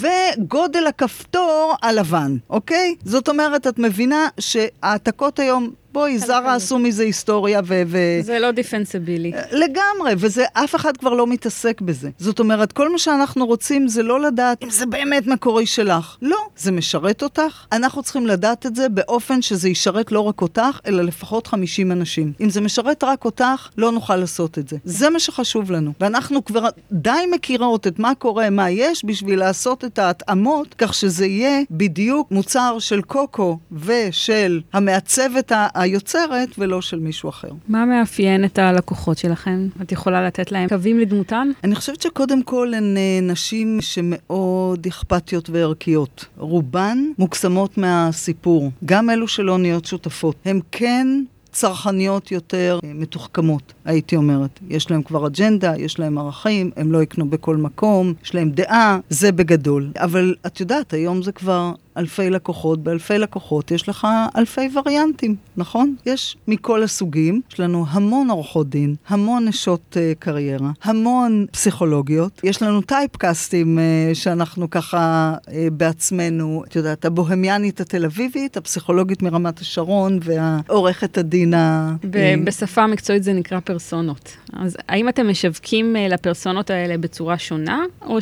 וגודל הכפתור הלבן, אוקיי? זאת אומרת, את מבינה שהעתקות היום בואי, זרה עשו מזה היסטוריה ו... ו... זה לא דיפנסיבילי. לגמרי, וזה, אף אחד כבר לא מתעסק בזה. זאת אומרת, כל מה שאנחנו רוצים זה לא לדעת אם זה באמת מקורי שלך. לא, זה משרת אותך. אנחנו צריכים לדעת את זה באופן שזה ישרת לא רק אותך, אלא לפחות חמישים אנשים. אם זה משרת רק אותך, לא נוכל לעשות את זה. זה מה שחשוב לנו. ואנחנו כבר די מכירות את מה קורה, מה יש, בשביל לעשות את ההתאמות, כך שזה יהיה בדיוק מוצר של קוקו ושל המעצבת ה... היוצרת ולא של מישהו אחר. מה מאפיין את הלקוחות שלכם? את יכולה לתת להם קווים לדמותן? אני חושבת שקודם כל הן נשים שמאוד אכפתיות וערכיות. רובן מוקסמות מהסיפור. גם אלו שלא נהיות שותפות. הם כן צרכניות יותר מתוחכמות, הייתי אומרת. יש להם כבר אג'נדה, יש להם ערכים, הם לא יקנו בכל מקום, יש להם דעה, זה בגדול. אבל את יודעת, היום זה כבר אלפי לקוחות, באלפי לקוחות יש לך אלפי וריאנטים, נכון? יש מכל הסוגים, יש לנו המון עורכות דין, המון נשות uh, קריירה, המון פסיכולוגיות, יש לנו טייפקאסטים uh, שאנחנו ככה uh, בעצמנו, את יודעת, הבוהמיאנית התל אביבית, הפסיכולוגית מרמת השרון והעורכת הדין ה... בשפה מקצועית זה נקרא פרסונות. אז האם אתם משווקים uh, לפרסונות האלה בצורה שונה, או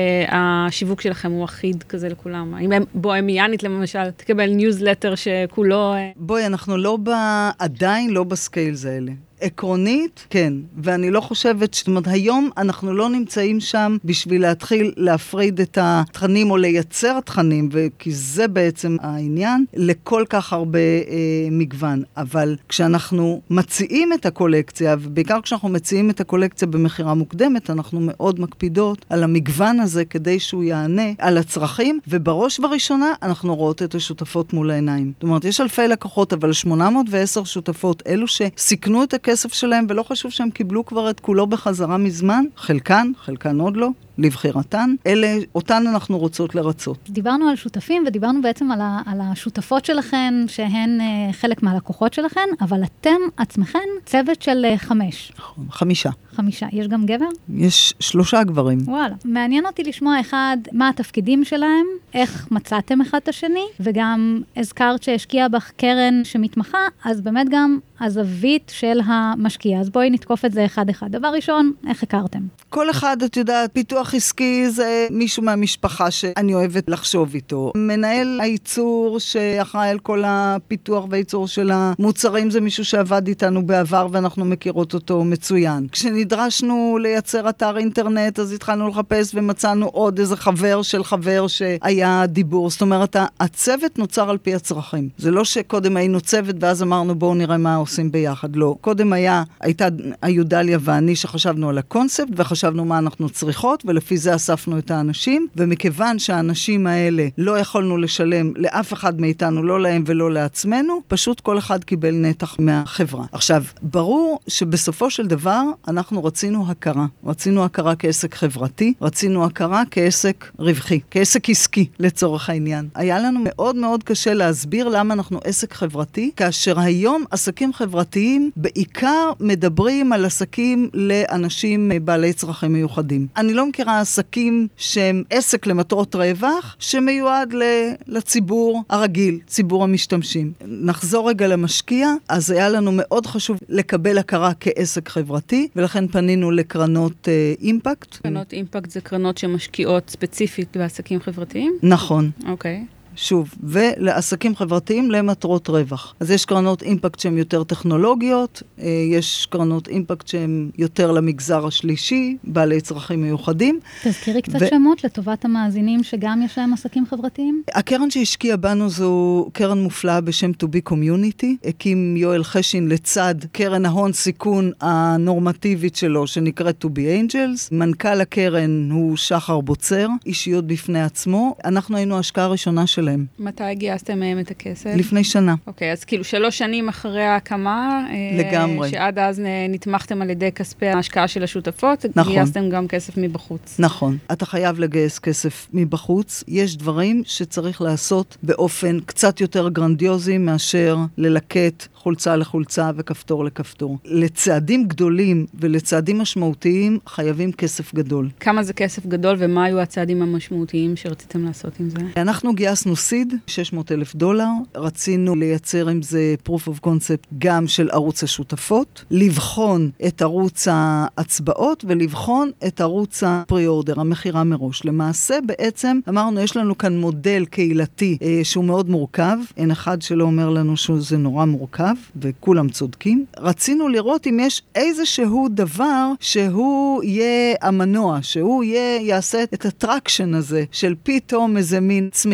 שהשיווק שלכם הוא אחיד כזה לכולם? האם הם בו מיינית למשל, תקבל ניוזלטר שכולו... בואי, אנחנו לא ב... עדיין לא בסקיילס האלה. עקרונית, כן. ואני לא חושבת, זאת אומרת, היום אנחנו לא נמצאים שם בשביל להתחיל להפריד את התכנים או לייצר תכנים, כי זה בעצם העניין, לכל כך הרבה אה, מגוון. אבל כשאנחנו מציעים את הקולקציה, ובעיקר כשאנחנו מציעים את הקולקציה במחירה מוקדמת, אנחנו מאוד מקפידות על המגוון הזה כדי שהוא יענה על הצרכים, ובראש בראשונה אנחנו רואות את השותפות מול העיניים. זאת אומרת, יש אלפי לקוחות, אבל שמונה מאות ועשר שותפות, אלו שסיכנו את הכסף שלהם, ולא חשוב שהם קיבלו כבר את כולו בחזרה מזמן, חלקן, חלקן עוד לא, לבחירתן, אלה, אותן אנחנו רוצות לרצות. דיברנו על שותפים, ודיברנו בעצם על, ה, על השותפות שלכן, שהן אה, חלק מהלקוחות שלכן, אבל אתם עצמכן צוות של אה, חמש. נכון, חמישה. חמישה. יש גם גבר? יש שלושה גברים. וואלה. מעניין אותי לשמוע אחד, מה התפקידים שלהם, איך מצאתם אחד את השני, וגם הזכרת שהשקיע בך קרן שמתמחה, אז באמת גם הזווית של המשקיע. אז בואי נתקוף את זה אחד אחד. דבר ראשון, איך הכרתם? כל אחד, את יודעת, פיתוח עסקי זה מישהו מהמשפחה שאני אוהבת לחשוב איתו. מנהל הייצור שאחראי על כל הפיתוח והייצור של המוצרים זה מישהו שעבד איתנו בעבר ואנחנו מכירות אותו מצוין. כשנדרשנו לייצר אתר אינטרנט אז התחלנו לחפש ומצאנו עוד איזה חבר של חבר שהיה דיבור. זאת אומרת, הצוות נוצר על פי הצרכים. זה לא שקודם היינו צוות ואז אמרנו בואו נראה מה עושים ביחד. לא. קודם היה, הייתה היודליה ואני שחשבנו על הקונספט וחשבנו מה אנחנו צריכות ולפי זה אספנו את האנשים, ומכיוון שהאנשים האלה לא יכולנו לשלם לאף אחד מאיתנו, לא להם ולא לעצמנו, פשוט כל אחד קיבל נתח מהחברה. עכשיו, ברור שבסופו של דבר אנחנו רצינו הכרה. רצינו הכרה כעסק חברתי, רצינו הכרה כעסק רווחי, כעסק עסקי לצורך העניין. היה לנו מאוד מאוד קשה להסביר למה אנחנו עסק חברתי, כאשר היום עסקים חברתיים בעיקר מדברים על עסקים לאנשים בעלי צרכים מיוחדים. אני לא מכירה עסקים שהם עסק למטרות רווח, שמיועד לציבור הרגיל, ציבור המשתמשים. נחזור רגע למשקיע, אז היה לנו מאוד חשוב לקבל הכרה כעסק חברתי, ולכן פנינו לקרנות אה, אימפקט. קרנות אימפקט זה קרנות שמשקיעות ספציפית בעסקים חברתיים? נכון. אוקיי. שוב, ולעסקים חברתיים למטרות רווח. אז יש קרנות אימפקט שהן יותר טכנולוגיות, יש קרנות אימפקט שהן יותר למגזר השלישי, בעלי צרכים מיוחדים. תזכירי קצת ו... שמות לטובת המאזינים שגם יש להם עסקים חברתיים? הקרן שהשקיע בנו זו קרן מופלאה בשם To Be Community, הקים יואל חשין לצד קרן ההון סיכון הנורמטיבית שלו, שנקראת To Be Angels. מנכ"ל הקרן הוא שחר בוצר, אישיות בפני עצמו. אנחנו היינו ההשקעה הראשונה של מתי גייסתם מהם את הכסף? לפני שנה. אוקיי, אז כאילו שלוש שנים אחרי ההקמה, לגמרי. שעד אז נתמכתם על ידי כספי ההשקעה של השותפות, נכון. גייסתם גם כסף מבחוץ. נכון. אתה חייב לגייס כסף מבחוץ. יש דברים שצריך לעשות באופן קצת יותר גרנדיוזי מאשר ללקט חולצה לחולצה וכפתור לכפתור. לצעדים גדולים ולצעדים משמעותיים חייבים כסף גדול. כמה זה כסף גדול ומה היו הצעדים המשמעותיים שרציתם לעשות עם זה? אנחנו גייסנו סיד, שש מאות אלף דולר. רצינו לייצר עם זה proof of concept גם של ערוץ השותפות, לבחון את ערוץ ההצבעות ולבחון את ערוץ הפרי-אורדר, המחירה מראש. למעשה בעצם אמרנו, יש לנו כאן מודל קהילתי אה, שהוא מאוד מורכב. אין אחד שלא אומר לנו שזה נורא מורכב, וכולם צודקים. רצינו לראות אם יש איזשהו דבר שהוא יהיה המנוע, שהוא יהיה, יעשה את הטרקשן הזה של פתאום איזה מין צמיחה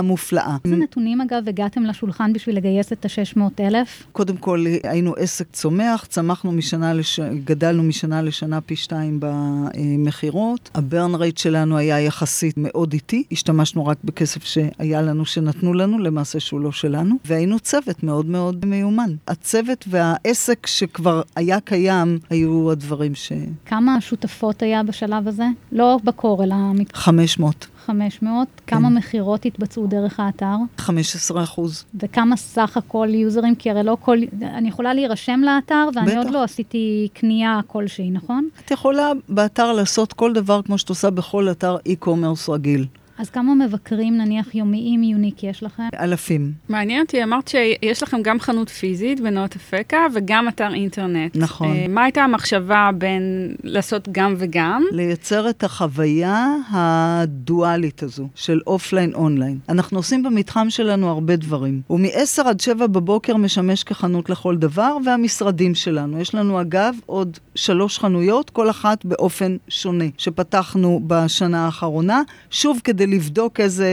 מופלאה. איזה נתונים אגב הגעתם לשולחן בשביל לגייס את ה-שש מאות אלף? קודם כל היינו עסק צומח, צמחנו משנה לש... גדלנו משנה לשנה פי שתיים במחירות. הברן רייט שלנו היה יחסית מאוד איטי, השתמשנו רק בכסף שהיה לנו, שנתנו לנו, למעשה שהוא לא שלנו, והיינו צוות מאוד מאוד מיומן. הצוות והעסק שכבר היה קיים, היו הדברים ש... כמה שותפות היה בשלב הזה? לא בקור, אלא... חמש מאות. חמש מאות. כן. כמה מחירות התבצעו דרך האתר? חמישה עשר אחוז. וכמה סך הכל יוזרים? כי הרי לא כל... אני יכולה להירשם לאתר, ואני בטח. עוד לא עשיתי קנייה כלשהי, נכון? את יכולה באתר לעשות כל דבר כמו שאת עושה בכל אתר e-commerce רגיל. אז כמה מבקרים, נניח יומיים יוניק יש לכם? אלפים. מעניין אותי, אמרת שיש לכם גם חנות פיזית בנאות אפקה, וגם אתר אינטרנט. נכון. מה הייתה המחשבה בין לעשות גם וגם? לייצר את החוויה הדואלית הזו, של אופליין אונליין. אנחנו עושים במתחם שלנו הרבה דברים. ומ-עשר עד שבע בבוקר משמש כחנות לכל דבר, והמשרדים שלנו. יש לנו אגב עוד שלוש חנויות, כל אחת באופן שונה, שפתחנו בשנה האחרונה, שוב כדי לבדוק איזה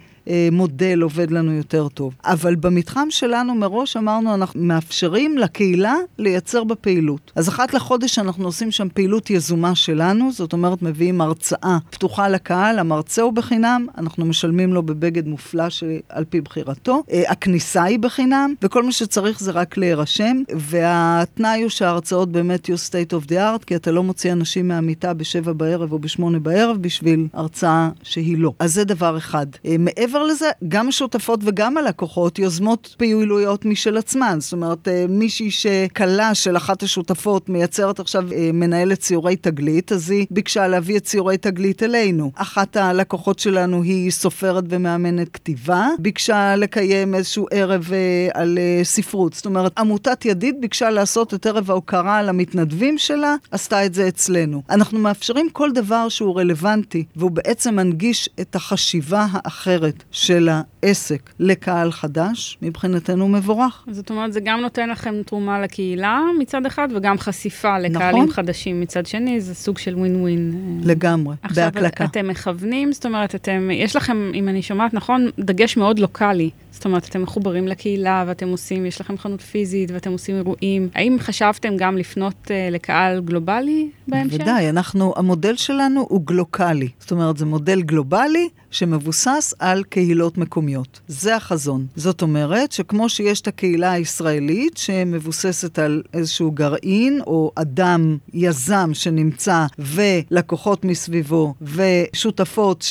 מודל עובד לנו יותר טוב. אבל במתחם שלנו מראש אמרנו, אנחנו מאפשרים לקהילה לייצר בפעילות. אז אחת לחודש אנחנו עושים שם פעילות יזומה שלנו, זאת אומרת מביאים הרצאה פתוחה לקהל, המרצה הוא בחינם, אנחנו משלמים לו בבגד מופלא שעל פי בחירתו, הכניסה היא בחינם, וכל מה שצריך זה רק להירשם, והתנאי הוא שההרצאות באמת יהיו state of the art, כי אתה לא מוציא אנשים מהמיטה בשבע בערב או בשמונה בערב, בשביל הרצאה שהיא לא. אז זה דבר אחד. מעבר לזה, גם השותפות וגם הלקוחות יוזמות פעילויות משל עצמן. זאת אומרת, מישהי שקלה של אחת השותפות מייצרת עכשיו מנהלת ציורי תגלית, אז היא ביקשה להביא את ציורי תגלית אלינו. אחת הלקוחות שלנו היא סופרת ומאמנת כתיבה, ביקשה לקיים איזשהו ערב על ספרות. זאת אומרת, עמותת ידיד ביקשה לעשות את ערב ההוקרה על המתנדבים שלה, עשתה את זה אצלנו. אנחנו מאפשרים כל דבר שהוא רלוונטי, והוא בעצם מנגיש את החשיבה האחרת של העסק לקהל חדש, מבחינתנו מבורך. זאת אומרת, זה גם נותן לכם תרומה לקהילה מצד אחד, וגם חשיפה לקהלים נכון. חדשים מצד שני, זה סוג של ווין ווין. לגמרי, עכשיו בהקלקה. אתם מכוונים, זאת אומרת, אתם, יש לכם, אם אני שומעת נכון, דגש מאוד לוקלי. זאת אומרת, אתם מחוברים לקהילה, ואתם עושים, יש לכם חנות פיזית, ואתם עושים אירועים. האם חשבתם גם לפנות uh, לקהל גלובלי בהמשך? ודאי, אנחנו, המודל שלנו הוא גלוקלי. זאת אומרת, זה מודל גלובלי שמבוסס על קהילות מקומיות. זה החזון. זאת אומרת, שכמו שיש את הקהילה הישראלית, שמבוססת על איזשהו גרעין, או אדם, יזם שנמצא, ולקוחות מסביבו, ושותפות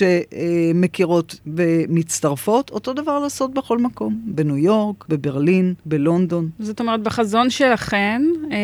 שמכירות ומצטרפות, אותו דבר לעשות בכל מקום. בניו יורק, בברלין, בלונדון. זאת אומרת, בחזון שלכם,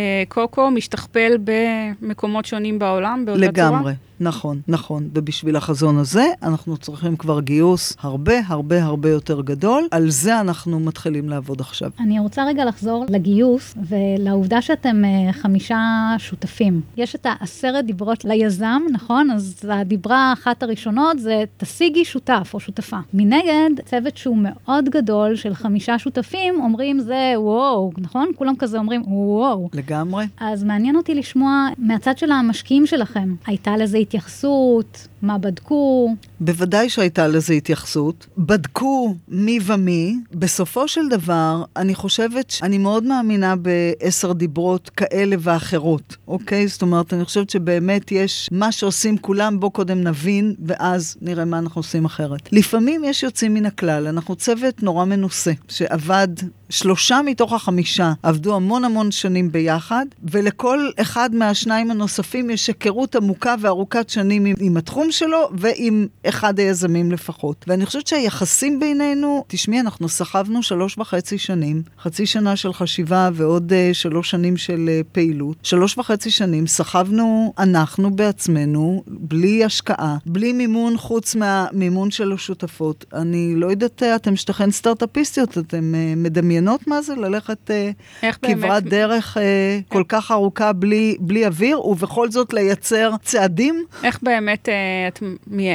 קוקו משתכפל במקומות שונים בעולם, באותה צורה? לגמרי. נכון, נכון. ובשביל החזון הזה, אנחנו צריכים כבר גיוס הרבה, הרבה, הרבה יותר גדול. על זה אנחנו מתחילים לעבוד עכשיו. אני רוצה רגע לחזור לגיוס, ולעובדה שאתם חמישה שותפים. יש את העשרת דיברות ליזם, נכון? אז הדיברה אחת הראשונות זה תשיגי שותף או שותפה. מנגד, צוות שהוא מאוד גדול של חמישה שותפים, אומרים זה וואו, נכון? כולם כזה אומרים וואו. לגמרי. אז מעניין אותי לשמוע מהצד של המשקיעים שלכם. הייתה לזה התייחסות, מה בדקו? בוודאי שהייתה לזה התייחסות. בדקו מי ומי. בסופו של דבר, אני חושבת שאני מאוד מאמינה בעשר דיברות כאלה ואחרות. אוקיי? זאת אומרת, אני חושבת שבאמת יש מה שעושים כולם, בוא קודם נבין, ואז נראה מה אנחנו עושים אחרת. לפעמים יש יוצאים מן הכלל. אנחנו צוות נורא מנוסה, שעבד שלושה מתוך החמישה, עבדו המון המון שנים ביחד, ולכל אחד מהשניים הנוספים יש היכרות עמוקה וארוכת שנים עם, עם התחום שלו, ועם אחד היזמים לפחות. ואני חושבת שהיחסים בינינו, תשמעי, אנחנו סחבנו שלוש וחצי שנים, חצי שנה של חשיבה ועוד uh, שלוש שנים של uh, פעילות. שלוש וחצי שנים סחבנו אנחנו בעצמנו, בלי השקעה, בלי מימון חוץ מהמימון של השותפות. אני לא יודעת, אתם שתכן סטארט-אפיסטיות, אתם uh, מדמיינות מה זה? ללכת uh, כברת דרך uh, כל כך ארוכה בלי, בלי אוויר, ובכל זאת לייצר צעדים? איך באמת uh, את מייעצת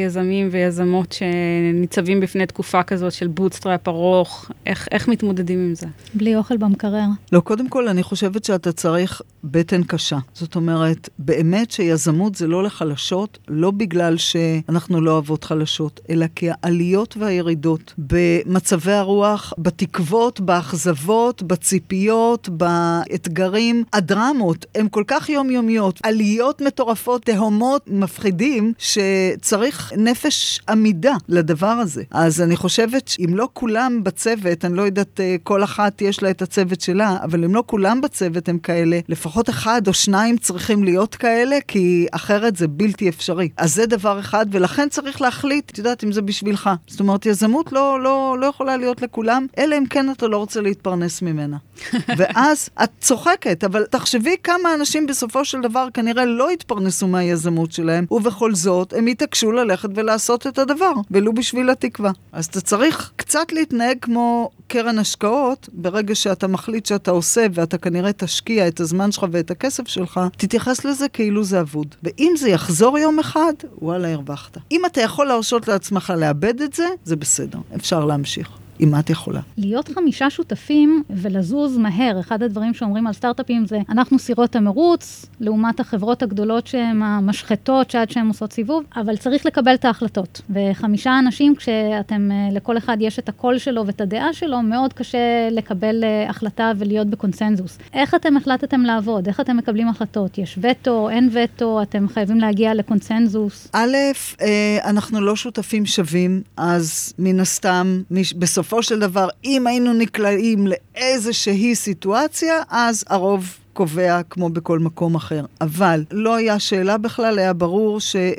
יזמים ויזמות שניצבים בפני תקופה כזאת של בוטסטראפ ארוך? איך, איך מתמודדים עם זה? בלי אוכל במקרר. לא, קודם כל, אני חושבת שאתה צריך בטן קשה. זאת אומרת, באמת שיזמות זה לא לחלשות, לא בגלל שאנחנו לא אוהבות חלשות, אלא כי העליות והירידות במצבי הרוח, בתקוות, באכזבות, בציפיות, באתגרים, הדרמות, הם כל כך יומיומיות, עליות מטורפות, תהומות, מפחידים, שצריך נפש עמידה לדבר הזה. אז אני חושבת שאם לא כולם בצוות, אני לא יודעת, כל אחת יש לה את הצוות שלה, אבל אם לא כולם בצוות הם כאלה, לפחות אחד או שניים צריכים להיות כאלה, כי אחרת זה בלתי אפשרי. אז זה דבר אחד, ולכן צריך להחליט, את יודעת, אם זה בשבילך. זאת אומרת, יזמות לא, לא, לא יכולה להיות לכולם, אלא אם כן אתה לא רוצה להתפרנס ממנה. ואז את צוחקת, אבל תחשבי כמה אנשים בסופו של דבר כנראה לא התפרנסו מהיזמות שלהם, ובכל זאת הם יתעקשו ללכת ולעשות את הדבר, ולו בשביל התקווה. אז אתה צריך קצת להתנהג כמו קרן השקעות, ברגע שאתה מחליט שאתה עושה, ואתה כנראה תשקיע את הזמן שלך ואת הכסף שלך, תתייחס לזה כאילו זה אבוד. ואם זה יחזור יום אחד, וואלה, הרווחת. אם אתה יכול להרשות לעצמך לאבד את זה, זה בסדר. אפשר להמשיך. אם את יכולה. להיות חמישה שותפים ולזוז מהר, אחד הדברים שאומרים על סטארט-אפים זה, אנחנו סירות המרוץ, לעומת החברות הגדולות שהן המשחטות, שעד שהן עושות סיבוב, אבל צריך לקבל את ההחלטות. וחמישה אנשים, כשאתם, לכל אחד יש את הקול שלו ואת הדעה שלו, מאוד קשה לקבל החלטה ולהיות בקונסנזוס. איך אתם החלטתם לעבוד? איך אתם מקבלים החלטות? יש וטו, אין וטו, אתם חייבים להגיע לקונסנזוס? א', אנחנו לא שותפים שווים, אז מן הסתם, בסוף בסופו של דבר, אם היינו נקלעים לאיזושהי סיטואציה, אז הרוב קובע כמו בכל מקום אחר. אבל לא היה שאלה בכלל, היה ברור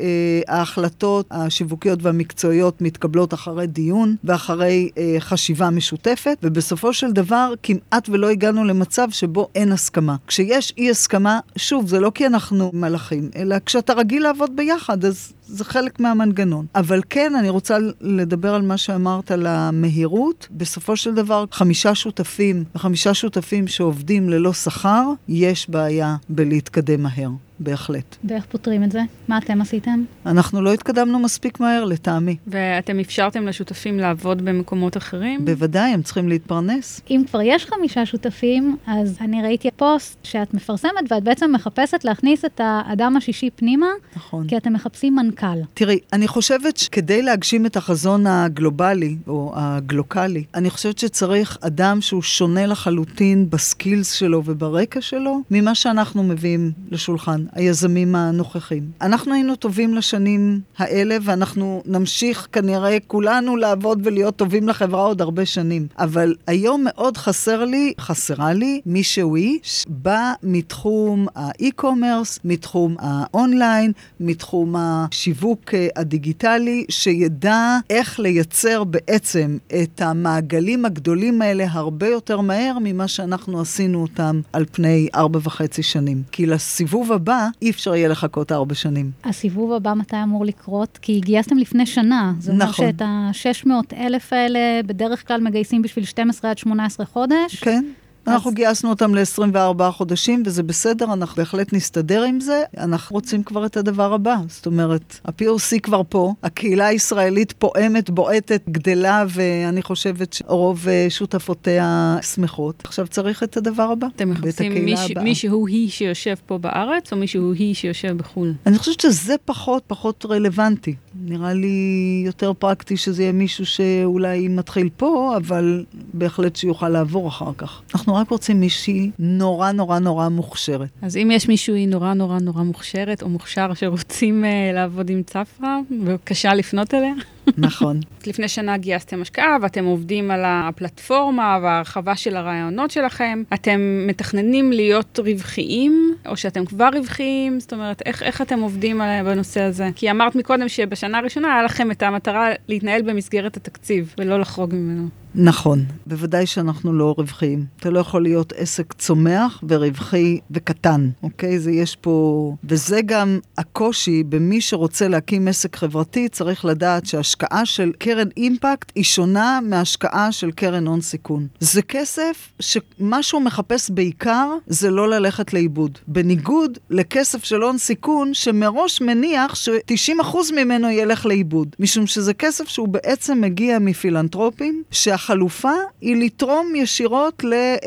שההחלטות השיווקיות והמקצועיות מתקבלות אחרי דיון ואחרי אה, חשיבה משותפת, ובסופו של דבר כמעט ולא הגענו למצב שבו אין הסכמה. כשיש אי הסכמה, שוב, זה לא כי אנחנו מלאכים, אלא כשאתה רגיל לעבוד ביחד, אז זה חלק מהמנגנון. אבל כן, אני רוצה לדבר על מה שאמרת על המהירות. בסופו של דבר, חמישה שותפים, וחמישה שותפים שעובדים ללא שכר, יש בעיה בלהתקדם מהר. בהחלט. ואיך פותרים את זה? מה אתם עשיתם? אנחנו לא התקדמנו מספיק מהר, לטעמי. ואתם אפשרתם לשותפים לעבוד במקומות אחרים? בוודאי, הם צריכים להתפרנס. אם כבר יש חמישה שותפים, אז אני ראיתי פוסט שאת מפרסמת, ואת בעצם מחפשת להכניס את האדם השישי פנימה, נכון. כי אתם מחפשים מנכ"ל. תראי, אני חושבת שכדי להגשים את החזון הגלובלי, או הגלוקלי, אני חושבת שצריך אדם שהוא שונה לחלוטין בסקילס שלו וברקע שלו, ממה שאנחנו מביאים לשולחן. היזמים הנוכחים. אנחנו היינו טובים לשנים האלה, ואנחנו נמשיך כנראה כולנו לעבוד ולהיות טובים לחברה עוד הרבה שנים. אבל היום מאוד חסר לי, חסרה לי, מישהו שבא מתחום האי-קומרס, מתחום האונליין, מתחום השיווק הדיגיטלי, שידע איך לייצר בעצם את המעגלים הגדולים האלה הרבה יותר מהר ממה שאנחנו עשינו אותם על פני ארבע וחצי שנים. כי לסיבוב הבא, אי אפשר יהיה לחכות ארבע שנים. הסיבוב הבא מתי אמור לקרות? כי גייסתם לפני שנה. זה אומר נכון. שאת ה-שש מאות אלף האלה בדרך כלל מגייסים בשביל שתים עשרה עד שמונה עשרה חודש. כן. אנחנו גייסנו אותם ל-עשרים וארבעה חודשים, וזה בסדר, אנחנו בהחלט נסתדר עם זה. אנחנו רוצים כבר את הדבר הבא. זאת אומרת, ה-פי או סי כבר פה, הקהילה הישראלית פועמת, בועטת, גדלה, ואני חושבת שרוב שותפותיה שמחות. עכשיו צריך את הדבר הבא. אתם מחפשים מיש, מישהו היא שיושב פה בארץ, או מישהו היא שיושב בחו"ל? אני חושבת שזה פחות, פחות רלוונטי. נראה לי יותר פרקטי שזה יהיה מישהו שאולי מתחיל פה, אבל בהחלט שיוכל לעבור אחר כך. אנחנו רק רוצים מישהי נורא נורא נורא מוכשרת. אז אם יש מישהו היא נורא נורא נורא מוכשרת, או מוכשר שרוצים uh, לעבוד עם צפרה, וקשה לפנות אליה. נכון. לפני שנה גייסתם השקעה, ואתם עובדים על הפלטפורמה וההרחבה של הרעיונות שלכם. אתם מתכננים להיות רווחיים, או שאתם כבר רווחיים? זאת אומרת, איך, איך אתם עובדים בנושא הזה? כי אמרת מקודם שבשנה הראשונה היה לכם את המטרה להתנהל במסגרת התקציב, ולא לחרוג ממנו. נכון, בוודאי שאנחנו לא רווחיים. אתה לא יכול להיות עסק צומח ורווחי וקטן, אוקיי? זה יש פה, וזה גם הקושי במי שרוצה להקים עסק חברתי, צריך לדעת שההשקעה של קרן אימפקט היא שונה מההשקעה של קרן הון סיכון. זה כסף שמשהו מחפש בעיקר, זה לא ללכת לאיבוד. בניגוד לכסף של הון סיכון, שמראש מניח ש-תשעים אחוז ממנו ילך לאיבוד. משום שזה כסף שהוא בעצם מגיע מפילנטרופים, שהחלופה היא לתרום ישירות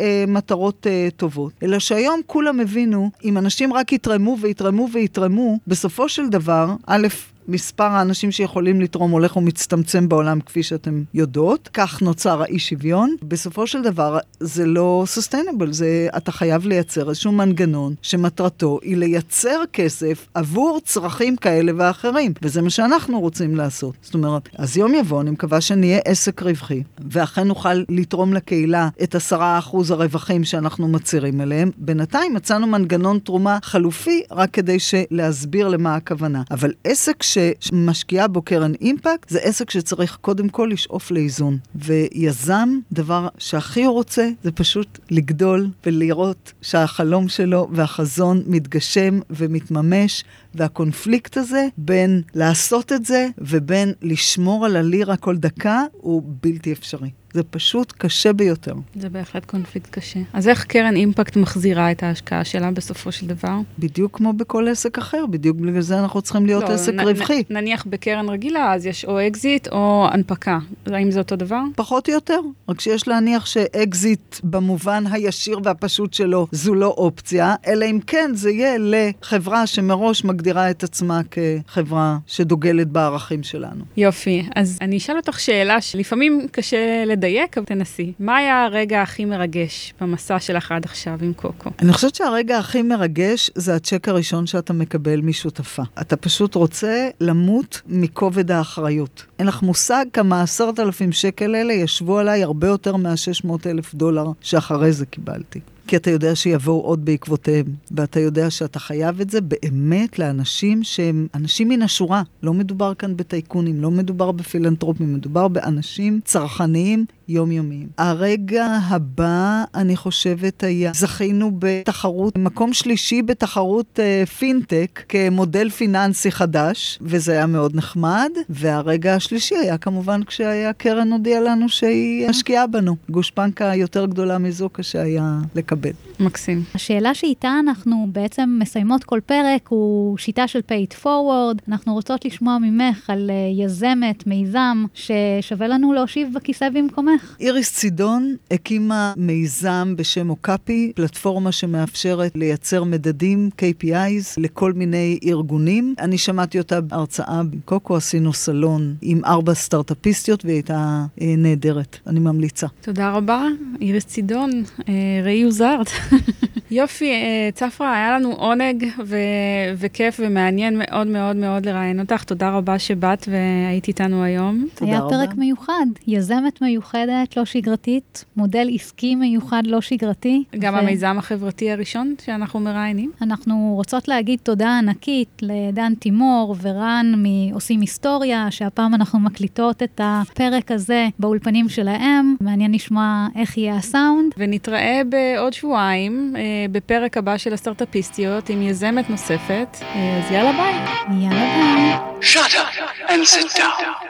למטרות uh, טובות. אלא שהיום כולם הבינו, אם אנשים רק יתרמו ויתרמו ויתרמו, בסופו של דבר, א', מספר האנשים שיכולים לתרום הולך ומצטמצם בעולם כפי שאתם יודעות, כך נוצר האי שוויון. בסופו של דבר זה לא sustainable, זה אתה חייב לייצר איזשהו מנגנון שמטרתו היא לייצר כסף עבור צרכים כאלה ואחרים, וזה מה שאנחנו רוצים לעשות. זאת אומרת, אז יום יבוא, אני מקווה שנהיה עסק רווחי, ואכן נוכל לתרום לקהילה את עשרה אחוז הרווחים שאנחנו מצירים אליהם. בינתיים מצאנו מנגנון תרומה חלופי רק כדי להסביר למה הכוונה. אבל עסק ש שמשקיעה בו קרן אימפקט, זה עסק שצריך קודם כל לשאוף לאיזון. ויזם, דבר שהכי הוא רוצה, זה פשוט לגדול ולראות שהחלום שלו והחזון מתגשם ומתממש, והקונפליקט הזה בין לעשות את זה ובין לשמור על הלירה כל דקה הוא בלתי אפשרי. זה פשוט קשה ביותר. זה בהחלט קונפליקט קשה. אז איך קרן אימפקט מחזירה את ההשקעה שלה בסופו של דבר? בדיוק כמו בכל עסק אחר, בדיוק בגלל זה אנחנו צריכים להיות לא, עסק נ, רווחי. נ, נניח בקרן רגילה, אז יש או אקזיט או הנפקה. האם זה אותו דבר? פחות או יותר. רק שיש להניח שאקזיט במובן הישיר והפשוט שלו, זו לא אופציה, אלא אם כן זה יהיה לחברה שמראש מגדירה את עצמה כחברה שדוגלת בערכים שלנו. יופי. אז אני אשאל אותך שאלה שלפעמים קשה לדייק, אבל תנסי. מה היה הרגע הכי מרגש במסע שלך עד עכשיו עם קוקו? אני חושבת שהרגע הכי מרגש זה הצ'ק הראשון שאתה מקבל משותפה. אתה פשוט רוצה למות מכובד האחריות. אין לך מושג כמה עשרת אלפים שקל אלה ישבו עליי הרבה יותר מה-שש מאות אלף דולר שאחרי זה קיבלתי. כי אתה יודע שיבואו עוד בעקבותיהם, ואתה יודע שאתה חייב את זה באמת לאנשים שהם אנשים מן השורה. לא מדובר כאן בטייקונים, לא מדובר בפילנטרופים, מדובר באנשים צרכניים יומיומיים. הרגע הבא, אני חושבת, היה, זכינו בתחרות, מקום שלישי בתחרות אה, פינטק, כמודל פיננסי חדש, וזה היה מאוד נחמד, והרגע השלישי היה כמובן כשהיה קרן הודיעה לנו שהיא משקיעה בנו. גושפנקה יותר גדולה מזו כשהיה לקבל. מקסים. השאלה שאיתה אנחנו בעצם מסיימות כל פרק הוא שיטה של pay it forward. אנחנו רוצות לשמוע ממך על יזמת, מיזם, ששווה לנו להושיב בכיסא במקומך. איריס צידון הקימה מיזם בשם אוקאפי, פלטפורמה שמאפשרת לייצר מדדים, קיי פי איז, לכל מיני ארגונים. אני שמעתי אותה בהרצאה בקוקו, עשינו סלון עם ארבע סטארט-אפיסטיות, והיא הייתה אה, נהדרת. אני ממליצה. תודה רבה, איריס צידון. אה, ראי עוזרת. יופי, צפרה, היה לנו עונג ו- וכיף ומעניין מאוד מאוד מאוד לראיין אותך. תודה רבה שבאת והיית איתנו היום. היה פרק מיוחד, יזמת מיוחדת, לא שגרתית, מודל עסקי מיוחד, לא שגרתי. גם ו... המיזם החברתי הראשון שאנחנו מראיינים. אנחנו רוצות להגיד תודה ענקית לדן תימור ורן מעושים היסטוריה, שהפעם אנחנו מקליטות את הפרק הזה באולפנים שלהם. מעניין לשמוע איך יהיה הסאונד. ונתראה בעוד שבועיים, בפרק הבא של הסטארט-אפיסטיות עם יזמת נוספת. אז יאללה ביי. יאללה ביי. Shut up and sit down.